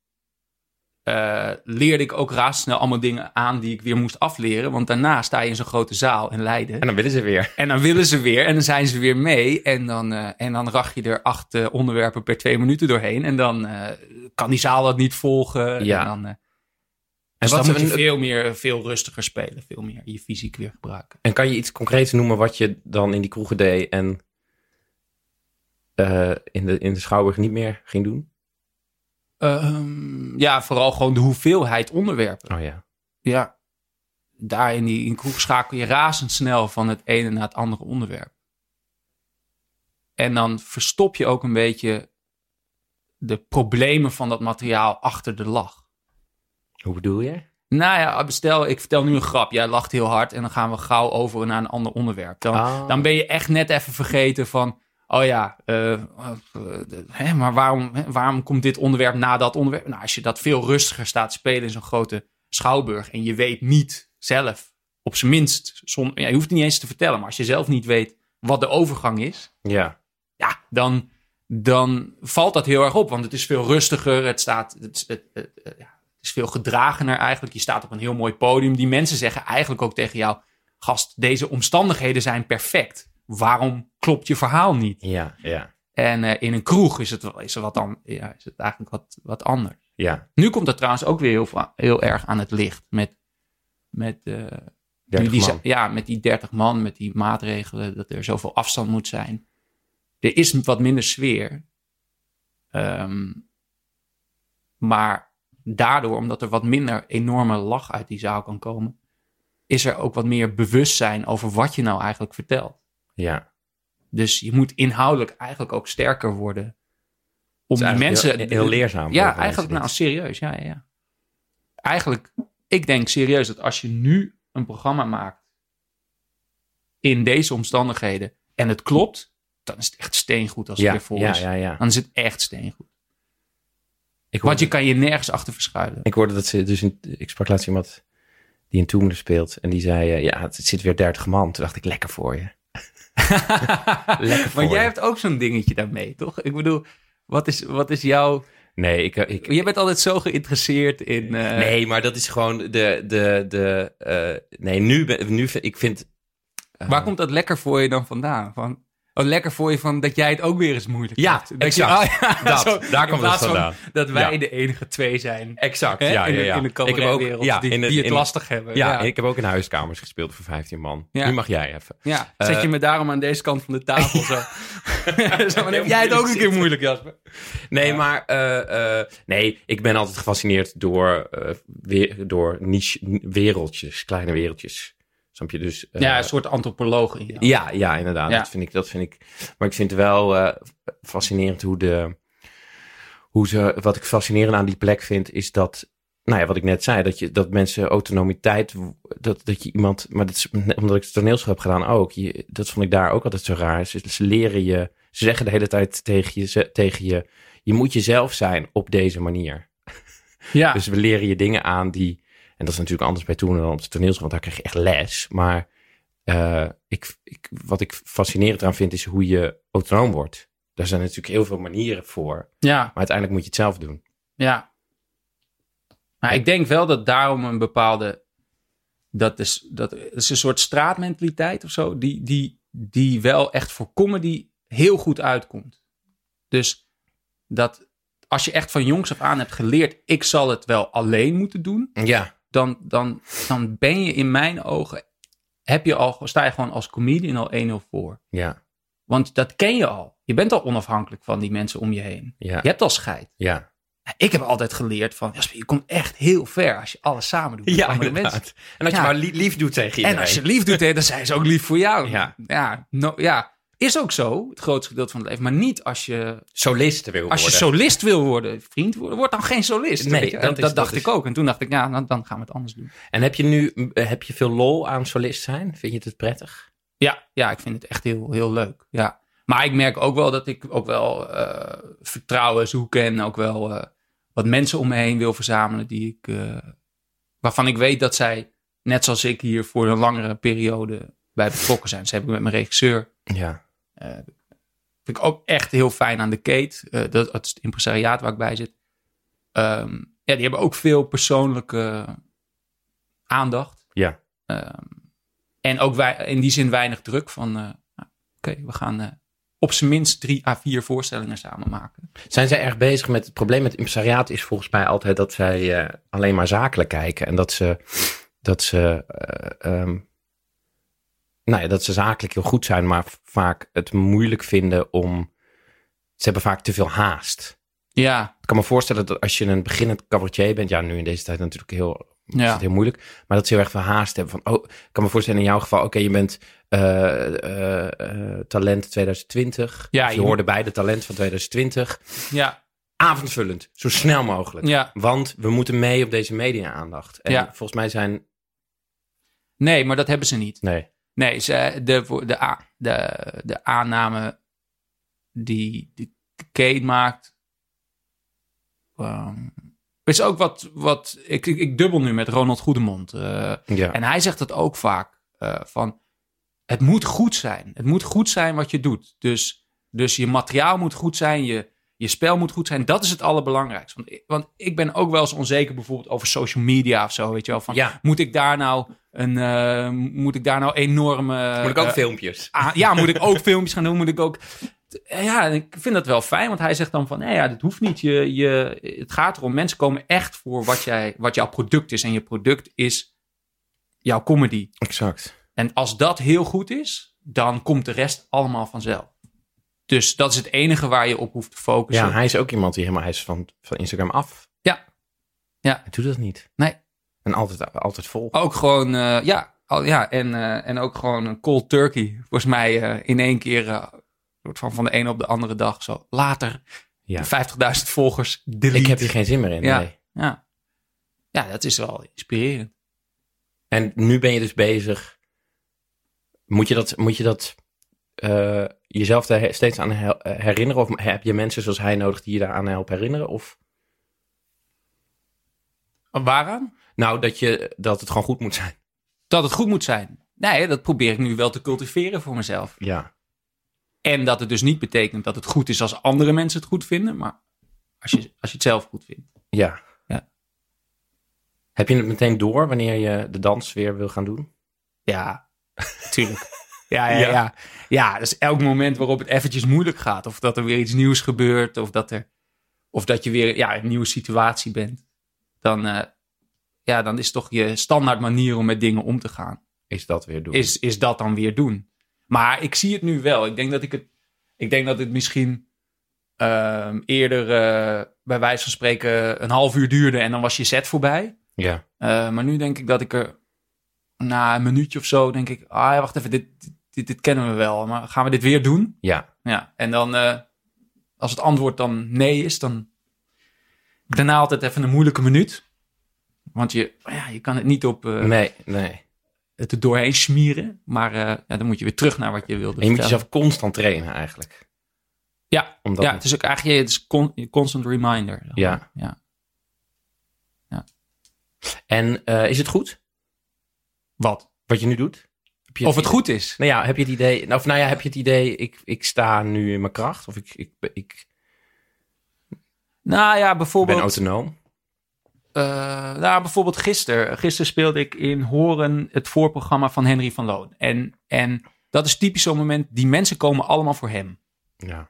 leerde ik ook razendsnel allemaal dingen aan die ik weer moest afleren. Want daarna sta je in zo'n grote zaal in Leiden. En dan willen ze weer. En dan zijn ze weer mee. En dan rach je er 8 onderwerpen per 2 minuten doorheen. En dan kan die zaal dat niet volgen. Ja. En dan moet je veel rustiger spelen. Veel meer je fysiek weer gebruiken. En kan je iets concreets noemen wat je dan in die kroegen deed en in de Schouwburg niet meer ging doen? Vooral gewoon de hoeveelheid onderwerpen. Oh ja. Ja. Daar in die kroeg schakel je razendsnel van het ene naar het andere onderwerp. En dan verstop je ook een beetje de problemen van dat materiaal achter de lach. Hoe bedoel je? Nou ja, ik vertel nu een grap. Jij lacht heel hard en dan gaan we gauw over naar een ander onderwerp. Dan ben je echt net even vergeten van, maar waarom komt dit onderwerp na dat onderwerp? Nou, als je dat veel rustiger staat spelen in zo'n grote Schouwburg en je weet niet zelf, op zijn minst, je hoeft het niet eens te vertellen, maar als je zelf niet weet wat de overgang is, dan valt dat heel erg op, want het is veel rustiger, het is veel gedragener eigenlijk. Je staat op een heel mooi podium. Die mensen zeggen eigenlijk ook tegen jou, gast, deze omstandigheden zijn perfect. waarom klopt je verhaal niet? Ja. En in een kroeg is het eigenlijk wat anders. Ja. Nu komt dat trouwens ook weer heel erg aan het licht. Met 30 man. Ja, met die 30 man, met die maatregelen, dat er zoveel afstand moet zijn. Er is wat minder sfeer. Maar daardoor, omdat er wat minder enorme lach uit die zaal kan komen, is er ook wat meer bewustzijn over wat je nou eigenlijk vertelt. Ja. Dus je moet inhoudelijk eigenlijk ook sterker worden. Om die mensen... Heel leerzaam. Ja, eigenlijk serieus. Ja. Eigenlijk, ik denk serieus dat als je nu een programma maakt in deze omstandigheden en het klopt, dan is het echt steengoed als het weer voor is. Ja. Dan is het echt steengoed. Want je kan je nergens achter verschuilen. Ik hoorde dat ze dus... Ik sprak laatst iemand die in Toemler speelt en die zei... het zit weer 30 man. Toen dacht ik, lekker voor je. Maar jij hebt ook zo'n dingetje daarmee, toch? Ik bedoel, wat is jouw... Nee, Je bent altijd zo geïnteresseerd in... Nee, maar dat is gewoon nu ik vind... Waar komt dat lekker voor je dan vandaan? Lekker voor je van dat jij het ook weer eens moeilijk hebt. Ja, exact. Daar komt het vandaan. Dat wij de enige twee zijn. Exact, in de cabaretwereld die het lastig hebben. Ja, ik heb ook in huiskamers gespeeld voor 15 man. Ja. Nu mag jij even. Ja, zet je me daarom aan deze kant van de tafel zo. Dan heb jij het ook een keer moeilijk, Jasper. Nee, maar... ik ben altijd gefascineerd door niche wereldjes, kleine wereldjes. Snap je? Dus, een soort antropoloog. Ja, inderdaad. Ja. Dat vind ik. Maar ik vind het wel fascinerend wat ik fascinerend aan die plek vind, is dat, wat ik net zei, dat mensen autonomiteit, dat je iemand, maar dat is omdat ik het toneelschool heb gedaan ook. Dat vond ik daar ook altijd zo raar. Ze leren je, ze zeggen de hele tijd tegen je, je moet jezelf zijn op deze manier. Ja. Dus we leren je dingen aan die. En dat is natuurlijk anders bij toen dan op de toneelschool, want daar krijg je echt les. Maar wat ik fascinerend aan vind, is hoe je autonoom wordt. Daar zijn natuurlijk heel veel manieren voor. Ja. Maar uiteindelijk moet je het zelf doen. Ja. Maar ik denk wel dat daarom een bepaalde... Dat is een soort straatmentaliteit of zo, die wel echt voor comedy heel goed uitkomt. Dus dat als je echt van jongs af aan hebt geleerd, ik zal het wel alleen moeten doen. Ja. Dan ben je in mijn ogen, sta je gewoon als comedian al 1-0 voor. Ja. Want dat ken je al. Je bent al onafhankelijk van die mensen om je heen. Ja. Je hebt al scheid. Ja. Ik heb altijd geleerd van, Jasper, je komt echt heel ver als je alles samen doet. Ja, inderdaad. En als je maar lief doet tegen iedereen. En als je lief doet, dan zijn ze ook lief voor jou. Ja. Is ook zo, het grootste gedeelte van het leven. Maar niet als je... solist wil worden. Als je solist wil worden, vriend, word dan geen solist. Nee, dat dacht ik ook. En toen dacht ik, dan gaan we het anders doen. En heb je veel lol aan solist zijn? Vind je het prettig? Ja, ik vind het echt heel, heel leuk. Ja. Maar ik merk ook wel dat ik ook wel vertrouwen zoek en ook wel wat mensen om me heen wil verzamelen waarvan ik weet dat zij, net zoals ik, hier voor een langere periode bij betrokken zijn. Ze hebben met mijn regisseur. Ja. Vind ik ook echt heel fijn aan de Kate. Dat is het impresariaat waar ik bij zit. Die hebben ook veel persoonlijke aandacht. Ja. En ook in die zin weinig druk van... Oké, we gaan op zijn minst 3 à 4 voorstellingen samen maken. Zijn zij erg bezig met het probleem met het impresariaat? Is volgens mij altijd dat zij alleen maar zakelijk kijken. En dat ze zakelijk heel goed zijn, maar vaak het moeilijk vinden om... Ze hebben vaak te veel haast. Ja. Ik kan me voorstellen dat als je een beginnend cabaretier bent... Ja, nu in deze tijd natuurlijk is het heel moeilijk. Maar dat ze heel erg veel haast hebben. Ik kan me voorstellen in jouw geval... Oké, je bent talent 2020. Ja, je hoorde bij de talent van 2020. Ja. Avondvullend. Zo snel mogelijk. Ja. Want we moeten mee op deze media-aandacht. En volgens mij zijn... Nee, maar dat hebben ze niet. Nee, de aanname die Kate maakt... is ook wat ik dubbel nu met Ronald Goedemond. En hij zegt het ook vaak. Van het moet goed zijn. Het moet goed zijn wat je doet. Dus je materiaal moet goed zijn. Je Je spel moet goed zijn. Dat is het allerbelangrijkste. Want ik ben ook wel eens onzeker bijvoorbeeld over social media of zo. Weet je wel, van moet ik daar nou enorme... Moet ik ook filmpjes? Moet ik ook filmpjes gaan doen? Moet ik ook... Ja, ik vind dat wel fijn, want hij zegt dan van... dit hoeft niet. Het gaat erom, mensen komen echt voor wat jouw product is. En je product is jouw comedy. Exact. En als dat heel goed is, dan komt de rest allemaal vanzelf. Dus dat is het enige waar je op hoeft te focussen. Ja, hij is ook iemand die hij is van Instagram af. Ja. Hij doet dat niet. Nee. En altijd vol. Ook gewoon, en ook gewoon een cold turkey. Volgens mij in één keer, van de ene op de andere dag, zo later, 50.000 volgers, delete. Ik heb hier geen zin meer in, nee. Ja, dat is wel inspirerend. En nu ben je dus bezig. Moet je dat jezelf daar steeds aan herinneren? Of heb je mensen zoals hij nodig die je daaraan helpen herinneren? Of? Waaraan? Nou, dat het gewoon goed moet zijn. Dat het goed moet zijn. Nee, dat probeer ik nu wel te cultiveren voor mezelf. Ja. En dat het dus niet betekent dat het goed is als andere mensen het goed vinden. Maar als je het zelf goed vindt. Ja. Heb je het meteen door wanneer je de dans weer wil gaan doen? Ja, tuurlijk. Ja, dus elk moment waarop het eventjes moeilijk gaat. Of dat er weer iets nieuws gebeurt. Of dat je weer in een nieuwe situatie bent. Dan is toch je standaard manier om met dingen om te gaan. Is dat weer doen. Is dat dan weer doen. Maar ik zie het nu wel. Ik denk dat het misschien eerder bij wijze van spreken een half uur duurde. En dan was je set voorbij. Ja. Maar nu denk ik dat ik er na een minuutje of zo denk ik... wacht even, dit kennen we wel. Maar gaan we dit weer doen? Ja. En dan als het antwoord dan nee is, dan daarna altijd even een moeilijke minuut. Want je kan het niet op nee. het er doorheen smieren. Maar dan moet je weer terug naar wat je wilde. En je moet jezelf constant trainen eigenlijk. Ja, het is ook eigenlijk constant reminder. Ja. En is het goed? Wat je nu doet? Of het goed is? Nou ja, heb je het idee... heb je het idee... Ik sta nu in mijn kracht? Of ik Nou ja, bijvoorbeeld... ben autonoom? Bijvoorbeeld gisteren speelde ik in Horen het voorprogramma van Henry van Loon. En dat is typisch zo'n moment. Die mensen komen allemaal voor hem. Ja.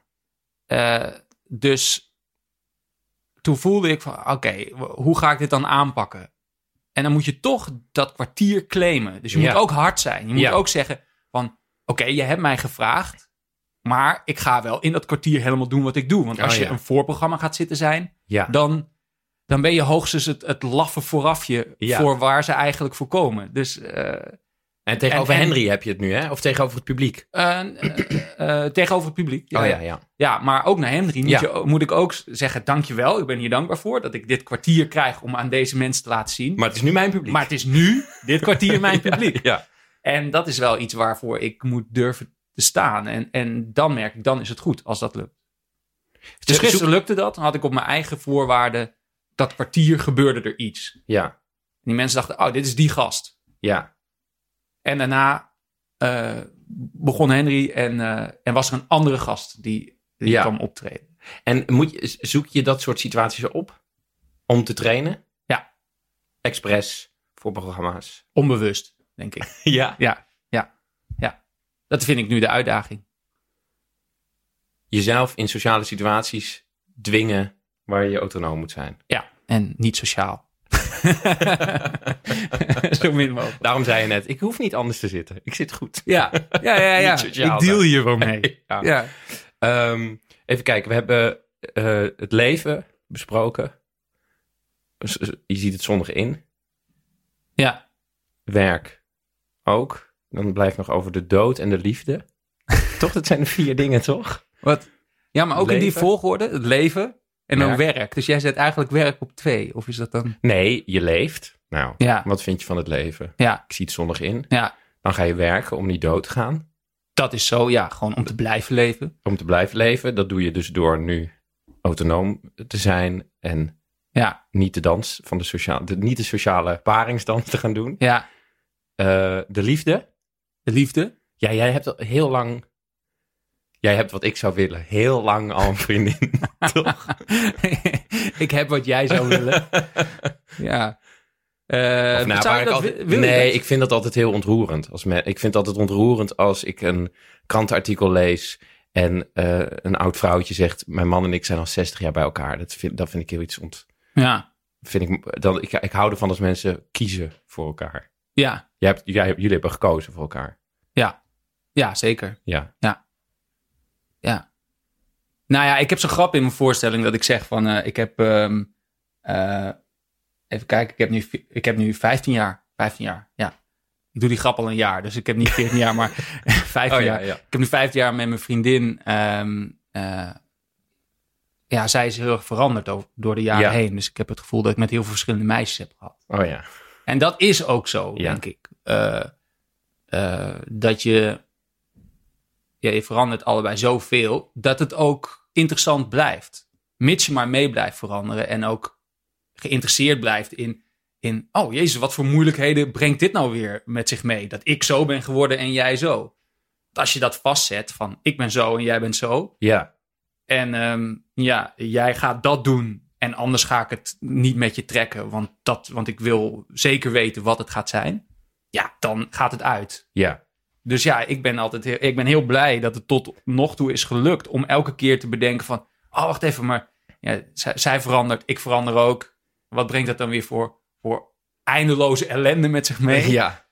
Dus toen voelde ik van... Oké, hoe ga ik dit dan aanpakken? En dan moet je toch dat kwartier claimen. Dus je moet ook hard zijn. Je moet ook zeggen van... Oké, je hebt mij gevraagd. Maar ik ga wel in dat kwartier helemaal doen wat ik doe. Want als je een voorprogramma gaat zitten zijn... Dan ben je hoogstens het laffe voorafje... voor waar ze eigenlijk voor komen. Dus... En tegenover Henry heb je het nu, hè? Of tegenover het publiek? Tegenover het publiek. Ja, maar ook naar Henry moet ik ook zeggen... Dankjewel, ik ben hier dankbaar voor... dat ik dit kwartier krijg om aan deze mensen te laten zien. Maar het is nu mijn publiek. Maar het is nu dit kwartier mijn publiek. Ja. En dat is wel iets waarvoor ik moet durven te staan. En dan merk ik, dan is het goed als dat lukt. Dus gisteren lukte dat. Dan had ik op mijn eigen voorwaarden... dat kwartier gebeurde er iets. Ja. En die mensen dachten, dit is die gast. Ja. En daarna begon Henry en was er een andere gast die kwam optreden. En zoek je dat soort situaties op om te trainen? Ja. Expres voor programma's? Onbewust, denk ik. Ja. Dat vind ik nu de uitdaging. Jezelf in sociale situaties dwingen waar je autonoom moet zijn. Ja, en niet sociaal. Zo min mogelijk. Daarom zei je net, ik hoef niet anders te zitten. Ik zit goed. Ja. Ik deal hier wel mee. Ja. Even kijken, we hebben het leven besproken. Je ziet het zonnig in. Ja. Werk ook. Dan blijft nog over de dood en de liefde. Toch? Dat zijn de 4 dingen, toch? Wat? Ja, maar ook leven. In die volgorde. Het leven en dan werk. Dus jij zet eigenlijk werk op 2. Of is dat dan... Nee, je leeft. Nou, wat vind je van het leven? Ja. Ik zie het zonnig in. Ja. Dan ga je werken om niet dood te gaan. Dat is zo, gewoon om te blijven leven. Om te blijven leven. Dat doe je dus door nu autonoom te zijn en niet de dans van niet de sociale paringsdans te gaan doen. Ja. De liefde. De liefde. Ja, jij hebt al heel lang Jij hebt wat ik zou willen. Heel lang al een vriendin. Toch? Ik heb wat jij zou willen. Ja. Ik vind dat altijd heel ontroerend. Ik vind het altijd ontroerend als ik een krantenartikel lees en een oud vrouwtje zegt, mijn man en ik zijn al 60 jaar bij elkaar. Dat vind ik heel iets ik hou ervan als mensen kiezen voor elkaar. Ja. Jullie hebben gekozen voor elkaar. Ja, zeker. Ja. Nou ja, ik heb zo'n grap in mijn voorstelling dat ik zeg van, ik heb, even kijken, ik heb nu 15 jaar. 15 jaar, ja. Ik doe die grap al een jaar, dus ik heb niet 14 jaar, maar 15 jaar. Ja. Ik heb nu 15 jaar met mijn vriendin. Zij is heel erg veranderd door de jaren heen. Dus ik heb het gevoel dat ik met heel veel verschillende meisjes heb gehad. Oh ja. En dat is ook zo, denk ik. Dat je verandert allebei zoveel, dat het ook interessant blijft. Mits je maar mee blijft veranderen en ook geïnteresseerd blijft in oh jezus, wat voor moeilijkheden brengt dit nou weer met zich mee? Dat ik zo ben geworden en jij zo. Als je dat vastzet van ik ben zo en jij bent zo. Ja. En jij gaat dat doen en anders ga ik het niet met je trekken, want ik wil zeker weten wat het gaat zijn. Ja, dan gaat het uit. Ja. Dus ja, ik ben heel blij dat het tot nog toe is gelukt om elke keer te bedenken van, oh wacht even, maar zij verandert, ik verander ook. Wat brengt dat dan weer voor eindeloze ellende met zich mee? Ja.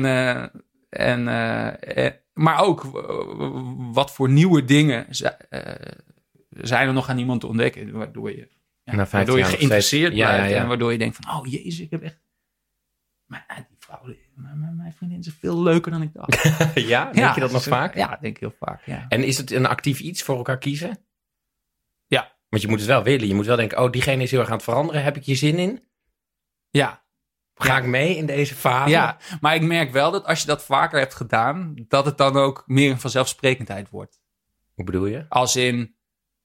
Maar ook wat voor nieuwe dingen zijn er nog aan iemand te ontdekken, waardoor je geïnteresseerd blijft en waardoor je denkt van, oh jezus, ik heb echt, maar die vrouw, mijn vriendin is veel leuker dan ik dacht. Ja, denk je dat nog vaak? Ja, denk ik heel vaak. Ja. En is het een actief iets voor elkaar kiezen? Ja. Want je moet het wel willen. Je moet wel denken, oh, diegene is heel erg aan het veranderen. Heb ik hier zin in? Ja. Ga ik mee in deze fase? Ja, maar ik merk wel dat als je dat vaker hebt gedaan, dat het dan ook meer een vanzelfsprekendheid wordt. Hoe bedoel je? Als in,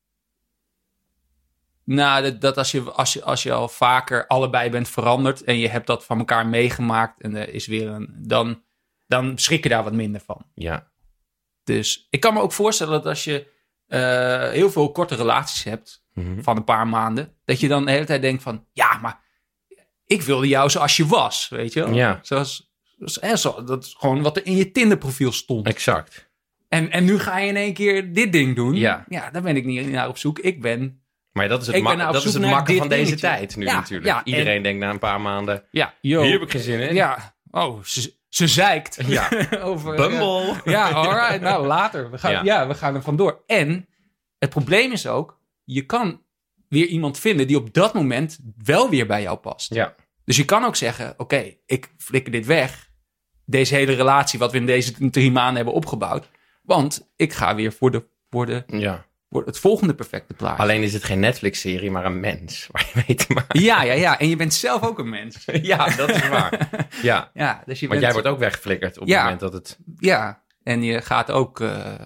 dat als je al vaker allebei bent veranderd en je hebt dat van elkaar meegemaakt en er is weer dan schrik je daar wat minder van. Ja. Dus ik kan me ook voorstellen dat als je heel veel korte relaties hebt van een paar maanden, dat je dan de hele tijd denkt van, ja, maar ik wilde jou zoals je was, weet je wel? Ja. Dat is gewoon wat er in je Tinder-profiel stond. Exact. En nu ga je in één keer dit ding doen. Ja. Ja, daar ben ik niet naar op zoek. Maar dat is het makken van deze tijd nu natuurlijk. Ja, iedereen denkt na een paar maanden, hier heb ik geen zin in. Ja, ze zeikt. Ja. Over Bumble. Ja, alright. Nou, later. We gaan er vandoor. En het probleem is ook, je kan weer iemand vinden die op dat moment wel weer bij jou past. Ja. Dus je kan ook zeggen, oké, ik flikker dit weg. Deze hele relatie wat we in deze 3 maanden hebben opgebouwd. Want ik ga weer voor het volgende perfecte plaatje. Alleen is het geen Netflix-serie, maar een mens. Waar je mee te maken. Ja. En je bent zelf ook een mens. Ja, dat is waar. Ja. Dus want jij wordt ook weggeflikkerd op het moment dat het... Ja, en je gaat ook...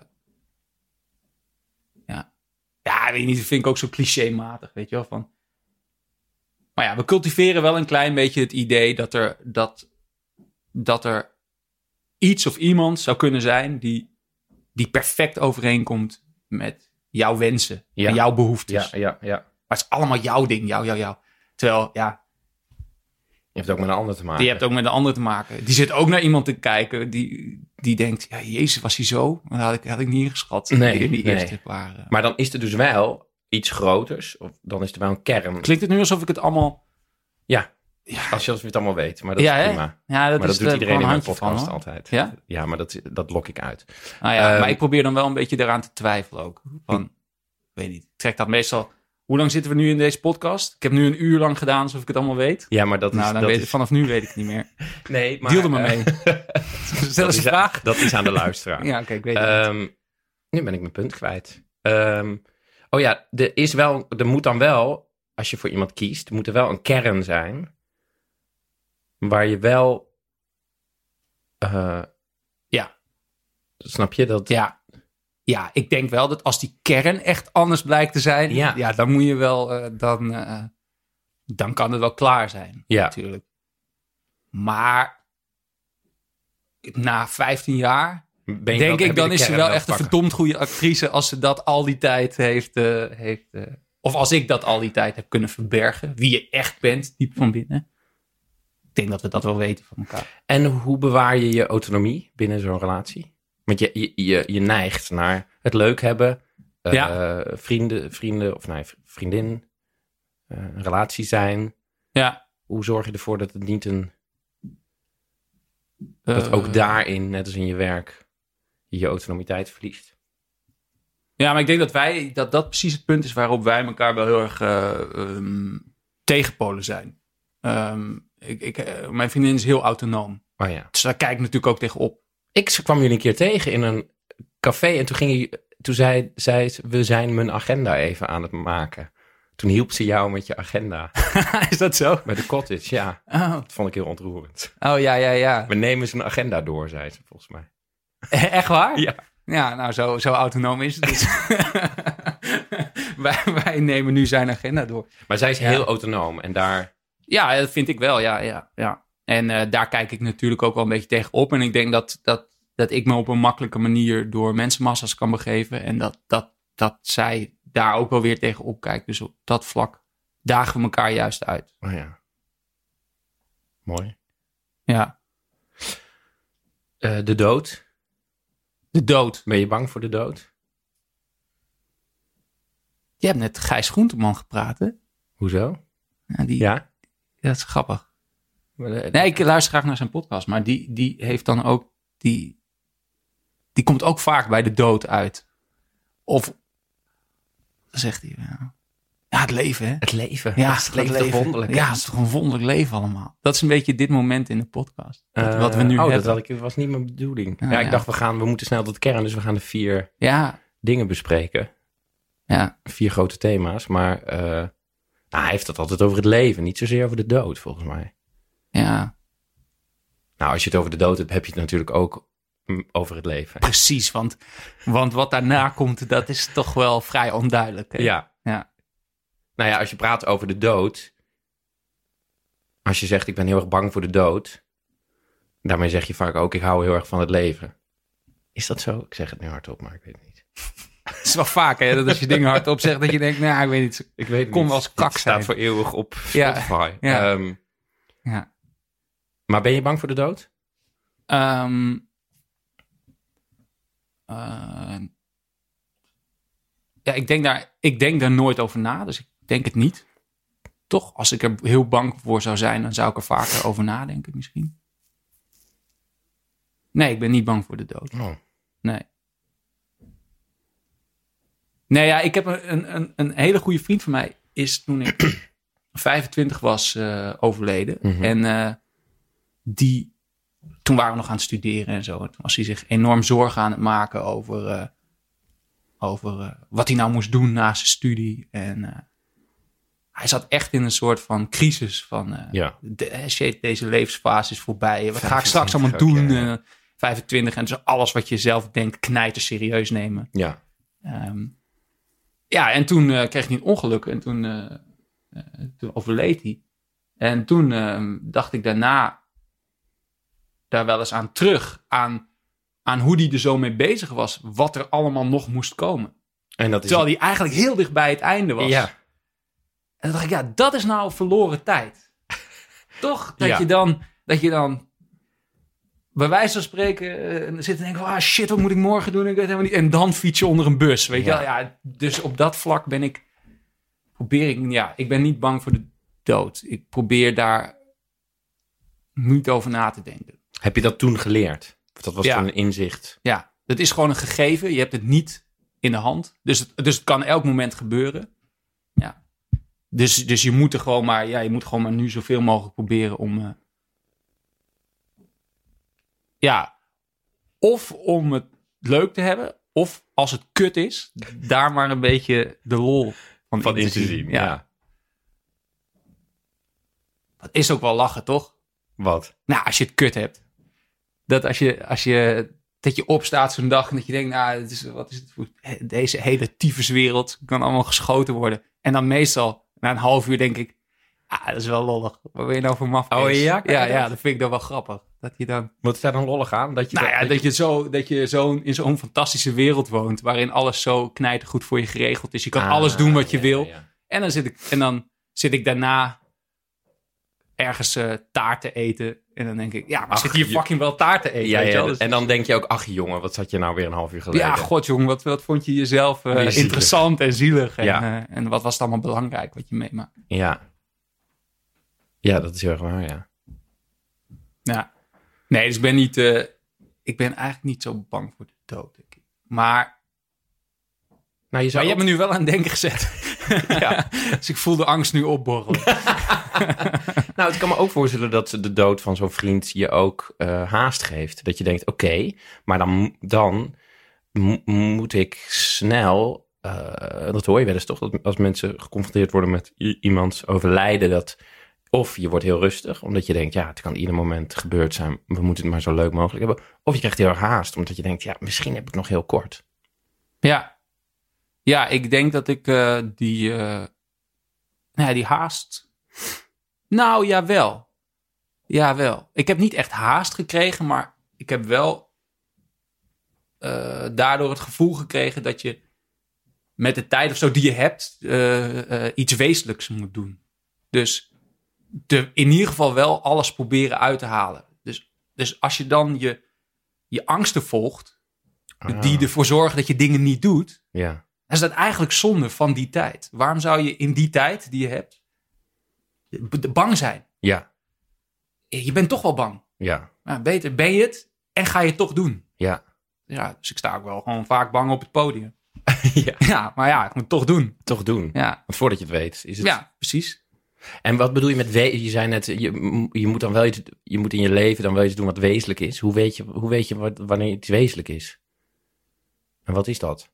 Ja, weet je niet, dat vind ik ook zo clichématig, weet je wel. Van. Maar ja, we cultiveren wel een klein beetje het idee dat er iets of iemand zou kunnen zijn die perfect overeenkomt met jouw wensen en jouw behoeftes. Ja. Maar het is allemaal jouw ding, jou. Terwijl, je hebt ook met een ander te maken. Die hebt ook met een ander te maken. Die zit ook naar iemand te kijken die denkt, ja, jezus, was hij zo? Dat had ik niet ingeschat. Die eerste waren. Maar dan is er dus wel iets groters. Of dan is er wel een kern. Klinkt het nu alsof ik het allemaal... Ja. Als je het allemaal weet. Maar dat is prima. Ja, dat doet iedereen in mijn podcast van, altijd. Ja? Ja, maar dat lok ik uit. Maar ik probeer dan wel een beetje eraan te twijfelen ook. Van, weet niet, ik trek dat meestal... Hoe lang zitten we nu in deze podcast? Ik heb nu 1 uur lang gedaan alsof ik het allemaal weet. Ja, maar vanaf nu weet ik het niet meer. Nee, maar... Deel er maar mee. Stel eens een vraag. Dat is aan de luisteraar. Ja, oké, ik weet het niet. Nu ben ik mijn punt kwijt. Er moet dan wel, als je voor iemand kiest, moet er wel een kern zijn waar je wel... Snap je dat? Ja, ik denk wel dat als die kern echt anders blijkt te zijn... dan moet je wel... dan kan het wel klaar zijn, natuurlijk. Maar na 15 jaar denk ik, dan is ze wel echt een verdomd goede actrice als ze dat al die tijd heeft. Of als ik dat al die tijd heb kunnen verbergen. Wie je echt bent, diep van binnen. Ik denk dat we dat wel weten van elkaar. En hoe bewaar je je autonomie binnen zo'n relatie? Want je neigt naar het leuk hebben. Vrienden of nee, vriendin. Een relatie zijn. Ja. Hoe zorg je ervoor dat het niet dat ook daarin, net als in je werk, je autonomiteit verliest? Ja, maar ik denk dat precies het punt is waarop wij elkaar wel heel erg tegenpolen zijn. Mijn vriendin is heel autonoom. Oh ja. Dus daar kijk ik natuurlijk ook tegenop. Ik kwam jullie een keer tegen in een café en toen zei ze, we zijn mijn agenda even aan het maken. Toen hielp ze jou met je agenda. Is dat zo? Bij de cottage, ja. Oh. Dat vond ik heel ontroerend. Oh, ja. We nemen zijn agenda door, zei ze volgens mij. Echt waar? Ja. Ja, nou, zo autonoom is het dus. wij nemen nu zijn agenda door. Maar zij is heel autonoom en daar... Ja, dat vind ik wel, ja. En daar kijk ik natuurlijk ook wel een beetje tegenop. En ik denk dat ik me op een makkelijke manier door mensenmassa's kan begeven. En dat zij daar ook wel weer tegenop kijkt. Dus op dat vlak dagen we elkaar juist uit. Oh ja. Mooi. Ja. De dood. De dood. Ben je bang voor de dood? Je hebt net Gijs Groenteman gepraat, hè? Hoezo? Ja? Dat is grappig. Nee, ik luister graag naar zijn podcast. Maar die heeft dan ook... Die komt ook vaak bij de dood uit. Of... zegt hij... Ja, het leven, hè? Het leven. Ja, het leven toch wonderlijk. Ja, het is toch een wonderlijk leven allemaal. Dat is een beetje dit moment in de podcast. Wat we nu hebben. Dat was niet mijn bedoeling. Ik dacht, we moeten snel tot de kern. Dus we gaan de 4 dingen bespreken. Ja. 4 grote thema's. Maar hij heeft het altijd over het leven. Niet zozeer over de dood, volgens mij. Ja. Nou, als je het over de dood hebt, heb je het natuurlijk ook over het leven. Precies, want wat daarna komt, dat is toch wel vrij onduidelijk. Hè? Ja. Nou ja, als je praat over de dood. Als je zegt, ik ben heel erg bang voor de dood. Daarmee zeg je vaak ook, ik hou heel erg van het leven. Is dat zo? Ik zeg het nu hardop, maar ik weet het niet. Het is wel vaak, hè, dat als je dingen hardop zegt, dat je denkt, nou, ik weet niet. Ik weet het kom niet. wel als kak het zijn. staat voor eeuwig op Spotify. Ja. Maar ben je bang voor de dood? Ja, ik denk daar nooit over na, dus ik denk het niet. Toch, als ik er heel bang voor zou zijn, dan zou ik er vaker over nadenken misschien. Nee, ik ben niet bang voor de dood. Oh. Nee. Nee, ja, ik heb een hele goede vriend van mij, is toen ik 25 was overleden. Mm-hmm. En toen waren we nog aan het studeren en zo. En toen was hij zich enorm zorgen aan het maken over wat hij nou moest doen na zijn studie. En hij zat echt in een soort van crisis van... shit, deze levensfase is voorbij. Wat ga ik straks allemaal doen? Ja. 25 en dus alles wat je zelf denkt knijter serieus nemen. Ja. En toen kreeg hij een ongeluk en toen overleed hij. En toen dacht ik daarna daar wel eens aan terug. Aan hoe hij er zo mee bezig was. Wat er allemaal nog moest komen. En dat terwijl hij eigenlijk heel dicht bij het einde was. Ja. En dan dacht ik, dat is nou verloren tijd. Toch? Dat je dan bij wijze van spreken zit en denkt, shit, wat moet ik morgen doen? Ik weet helemaal niet. En dan fiets je onder een bus, weet je wel? Ja, dus op dat vlak ik ben niet bang voor de dood. Ik probeer daar niet over na te denken. Heb je dat toen geleerd? Dat was toen een inzicht? Ja, het is gewoon een gegeven. Je hebt het niet in de hand. Dus het kan elk moment gebeuren. Ja. Dus je moet er gewoon maar... Ja, je moet gewoon maar nu zoveel mogelijk proberen om... of om het leuk te hebben... of als het kut is... daar maar een beetje de lol van in te zien. Ja. Dat is ook wel lachen, toch? Wat? Nou, als je het kut hebt. Dat dat je opstaat zo'n dag en dat je denkt, wat is het voor deze hele tyfuswereld kan allemaal geschoten worden. En dan meestal na een half uur denk ik, dat is wel lollig. Wat ben je nou voor maf? Oh ja? Ja, dat vind ik dan wel grappig. Dat je dan... Wat is daar dan lollig aan? Dat je zo in zo'n fantastische wereld woont, waarin alles zo knijtergoed voor je geregeld is. Je kan alles doen wat je wil. Ja. En dan zit ik daarna ergens taart te eten. En dan denk ik, maar zit hier fucking wel taart te eten. Ja, weet je wel? ja. Dus- En dan denk je ook, ach jongen, wat zat je nou weer een half uur geleden? ja, god jongen, wat vond je jezelf Zielig. interessant en zielig. En, Ja. en wat was het allemaal belangrijk wat je meemaakt. Ja. Ja, dat is heel erg waar, ja. Ja. Nee, dus ik ben eigenlijk niet zo bang voor de dood, denk ik. Maar Nou, je hebt me nu wel aan het denken gezet. Ja. Dus ik voel de angst nu opborrelen. Nou, ik kan me ook voorstellen dat de dood van zo'n vriend je ook haast geeft. Dat je denkt, oké, maar dan moet ik snel... dat hoor je wel eens toch, dat als mensen geconfronteerd worden met iemands overlijden, dat of je wordt heel rustig, omdat je denkt, ja, het kan ieder moment gebeurd zijn, we moeten het maar zo leuk mogelijk hebben. Of je krijgt heel erg haast, omdat je denkt, ja, misschien heb ik nog heel kort. Ja, ik denk dat ik die haast... Nou, jawel. Jawel. Ik heb niet echt haast gekregen, maar ik heb wel daardoor het gevoel gekregen dat je met de tijd of zo die je hebt iets wezenlijks moet doen. Dus in ieder geval wel alles proberen uit te halen. Dus als je dan je angsten volgt, die ervoor zorgen dat je dingen niet doet, Ja. dan is dat eigenlijk zonde van die tijd. Waarom zou je in die tijd die je hebt bang zijn? Ja. Je bent toch wel bang. Ja. Nou, beter ben je het en ga je het toch doen. Ja. Ja, dus ik sta ook wel gewoon vaak bang op het podium. Ja. Ja, maar ja, ik moet het toch doen. Toch doen. Ja, Want voordat je het weet, is het... ja precies. En wat bedoel je met je zei net, je moet dan wel iets, je moet in je leven dan wel iets doen wat wezenlijk is. Hoe weet je wanneer iets wezenlijk is? En wat is dat?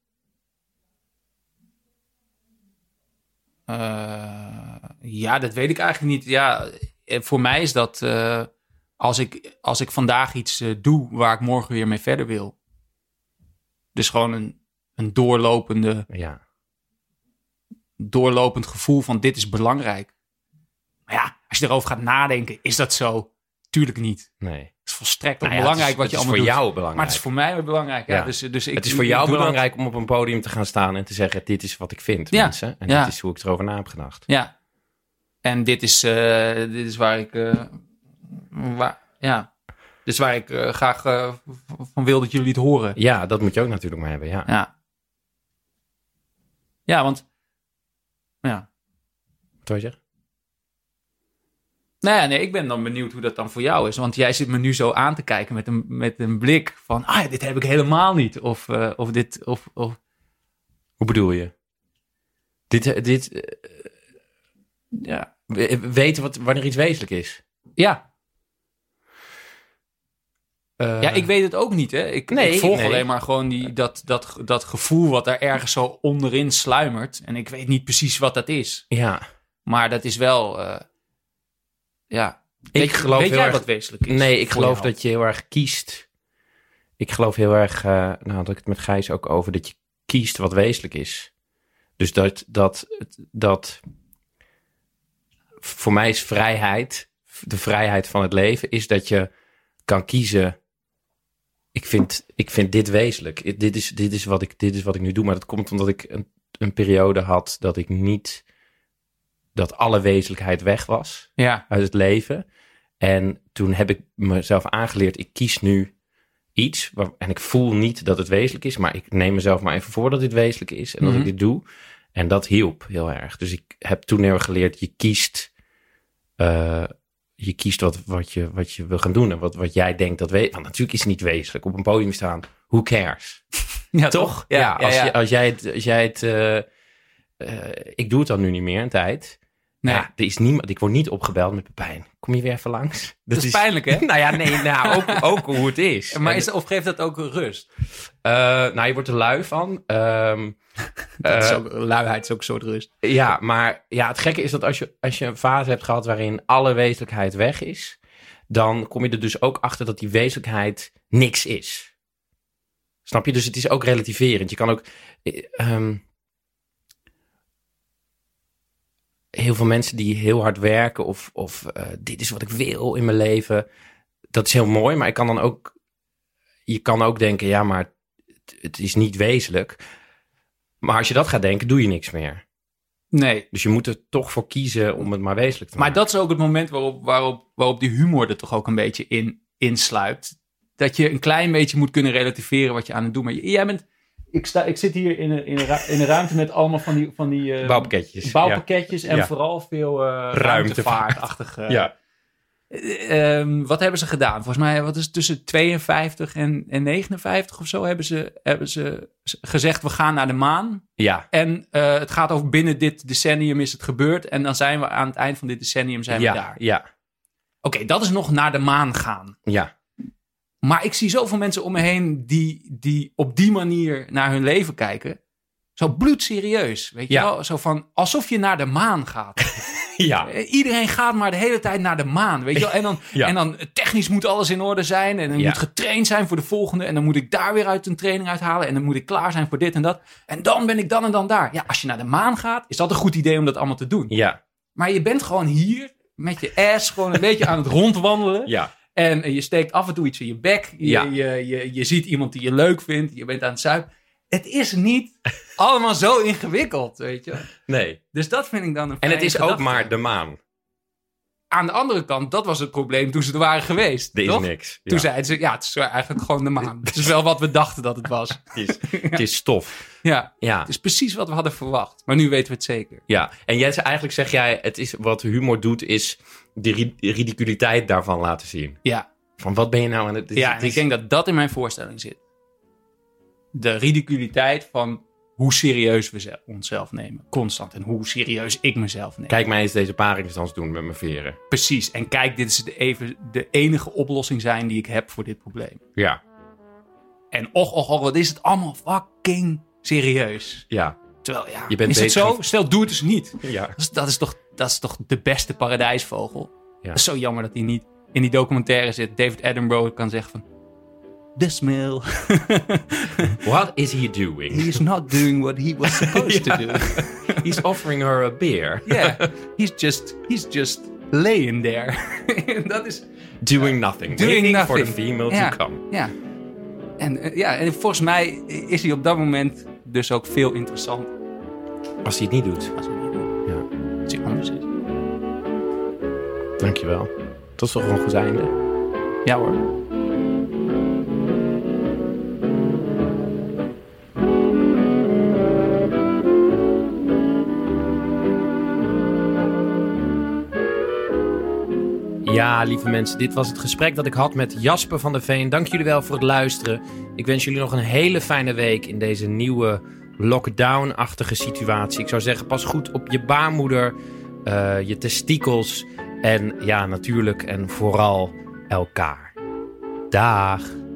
Ja, dat weet ik eigenlijk niet. Ja, voor mij is dat als ik vandaag iets doe waar ik morgen weer mee verder wil. Dus gewoon een doorlopend gevoel van dit is belangrijk. Maar ja, als je erover gaat nadenken, is dat zo? Tuurlijk niet. Nee. Het is volstrekt Nou ja, belangrijk wat je allemaal doet. Het is voor jou belangrijk. Maar het is voor mij ook belangrijk. Ja. Ja. Dus Het is voor jou belangrijk om op een podium te gaan staan en te zeggen, dit is wat ik vind, mensen. En dit is hoe ik erover na heb gedacht. Ja. En dit is waar ik... Dus waar ik graag van wil dat jullie het horen. Ja, dat moet je ook natuurlijk maar hebben, ja. Ja. Ja, want... Ja. Wat wil je zeggen? Nee, ik ben dan benieuwd hoe dat dan voor jou is. Want jij zit me nu zo aan te kijken met een blik van... dit heb ik helemaal niet. Of dit... Of... Hoe bedoel je? Ja. Weten wanneer iets wezenlijk is? Ja. Ja, ik weet het ook niet, hè. Ik volg alleen maar gewoon dat gevoel wat daar ergens zo onderin sluimert. En ik weet niet precies wat dat is. Ja. Maar dat is wel... Weet jij erg, wat wezenlijk is? Nee, ik geloof dat je heel erg kiest. Ik geloof heel erg, had ik het met Gijs ook over, dat je kiest wat wezenlijk is. Dus dat voor mij is vrijheid, de vrijheid van het leven, is dat je kan kiezen. Ik vind dit wezenlijk. Dit is wat ik nu doe. Maar dat komt omdat ik een periode had dat alle wezenlijkheid weg was uit het leven. En toen heb ik mezelf aangeleerd, ik kies nu iets. En ik voel niet dat het wezenlijk is, maar ik neem mezelf maar even voor dat dit wezenlijk is. En dat ik dit doe. En dat hielp heel erg. Dus ik heb toen heel erg geleerd, je kiest wat je wil gaan doen. En wat jij denkt dat weet. Want natuurlijk is het niet wezenlijk. Op een podium staan, who cares? Ja, toch? Ja, als jij het ik doe het dan nu niet meer een tijd. Nee. Ja, er is niemand. Ik word niet opgebeld met Pepijn. Kom je weer even langs? Dat is pijnlijk, hè? Nou ja, nee, ook hoe het is. Maar of geeft dat ook rust? Je wordt er lui van. Luiheid is ook een soort rust. Ja, maar het gekke is dat als je een fase hebt gehad waarin alle wezenlijkheid weg is, dan kom je er dus ook achter dat die wezenlijkheid niks is. Snap je? Dus het is ook relativerend. Je kan ook... heel veel mensen die heel hard werken of dit is wat ik wil in mijn leven. Dat is heel mooi, maar je kan ook denken, ja, maar het is niet wezenlijk. Maar als je dat gaat denken, doe je niks meer. Nee. Dus je moet er toch voor kiezen om het maar wezenlijk te maken. Maar dat is ook het moment waarop die humor er toch ook een beetje insluipt. Dat je een klein beetje moet kunnen relativeren wat je aan het doen bent. Jij bent... Ik zit hier in een ruimte met allemaal van die bouwpakketjes en vooral veel ruimtevaartachtige... Ja. Wat hebben ze gedaan? Volgens mij, wat is het, tussen 52 en 59 of zo hebben ze gezegd, we gaan naar de maan. Ja. En het gaat over binnen dit decennium is het gebeurd. En dan zijn we aan het eind van dit decennium we daar. Ja. Oké, dat is nog naar de maan gaan. Ja. Maar ik zie zoveel mensen om me heen die op die manier naar hun leven kijken. Zo bloedserieus, weet je wel? Zo van, alsof je naar de maan gaat. Ja. Iedereen gaat maar de hele tijd naar de maan, weet je wel? En dan technisch moet alles in orde zijn. En dan moet getraind zijn voor de volgende. En dan moet ik daar weer uit een training uithalen. En dan moet ik klaar zijn voor dit en dat. En dan ben ik dan en dan daar. Ja, als je naar de maan gaat, is dat een goed idee om dat allemaal te doen. Ja. Maar je bent gewoon hier met je ass gewoon een beetje aan het rondwandelen. Ja. En je steekt af en toe iets in je bek. Je ziet iemand die je leuk vindt. Je bent aan het zuipen. Het is niet allemaal zo ingewikkeld, weet je. Nee. Dus dat vind ik dan een En het is gedachte. ook maar de maan. Aan de andere kant, dat was het probleem toen ze er waren geweest. Er is toch? niks. Ja. Toen zeiden ze, het is eigenlijk gewoon de maan. Het is wel wat we dachten dat het was. Het is stof. Ja, Ja. het is precies wat we hadden verwacht. Maar nu weten we het zeker. Ja, en eigenlijk zeg jij, het is wat humor doet, is de ridiculiteit daarvan laten zien. Ja. Van wat ben je nou aan het... Ik denk dat dat in mijn voorstelling zit. De ridiculiteit van hoe serieus we onszelf nemen. Constant. En hoe serieus ik mezelf neem. Kijk mij eens deze paringsdans doen met mijn veren. Precies. En kijk, dit is de enige oplossing zijn die ik heb voor dit probleem. Ja. En wat is het allemaal fucking serieus. Ja. Terwijl, je bent is het zo? Stel, doe het dus niet. Ja. Dat is toch de beste paradijsvogel. Ja. Het is zo jammer dat hij niet in die documentaire zit. David Attenborough kan zeggen van... The smell. What is he doing? He is not doing what he was supposed to do. He's offering her a beer. Yeah, he's just laying there. Dat is... Doing nothing. Waiting for the female to come. Ja. En volgens mij is hij op dat moment dus ook veel interessant. Als hij het niet doet. Als hij het niet doet. Ja. Als hij anders is. Dankjewel. Dat is toch een goed einde? Ja hoor. Ja, lieve mensen, dit was het gesprek dat ik had met Jasper van der Veen. Dank jullie wel voor het luisteren. Ik wens jullie nog een hele fijne week in deze nieuwe lockdown-achtige situatie. Ik zou zeggen, pas goed op je baarmoeder, je testikels en ja, natuurlijk en vooral elkaar. Dag.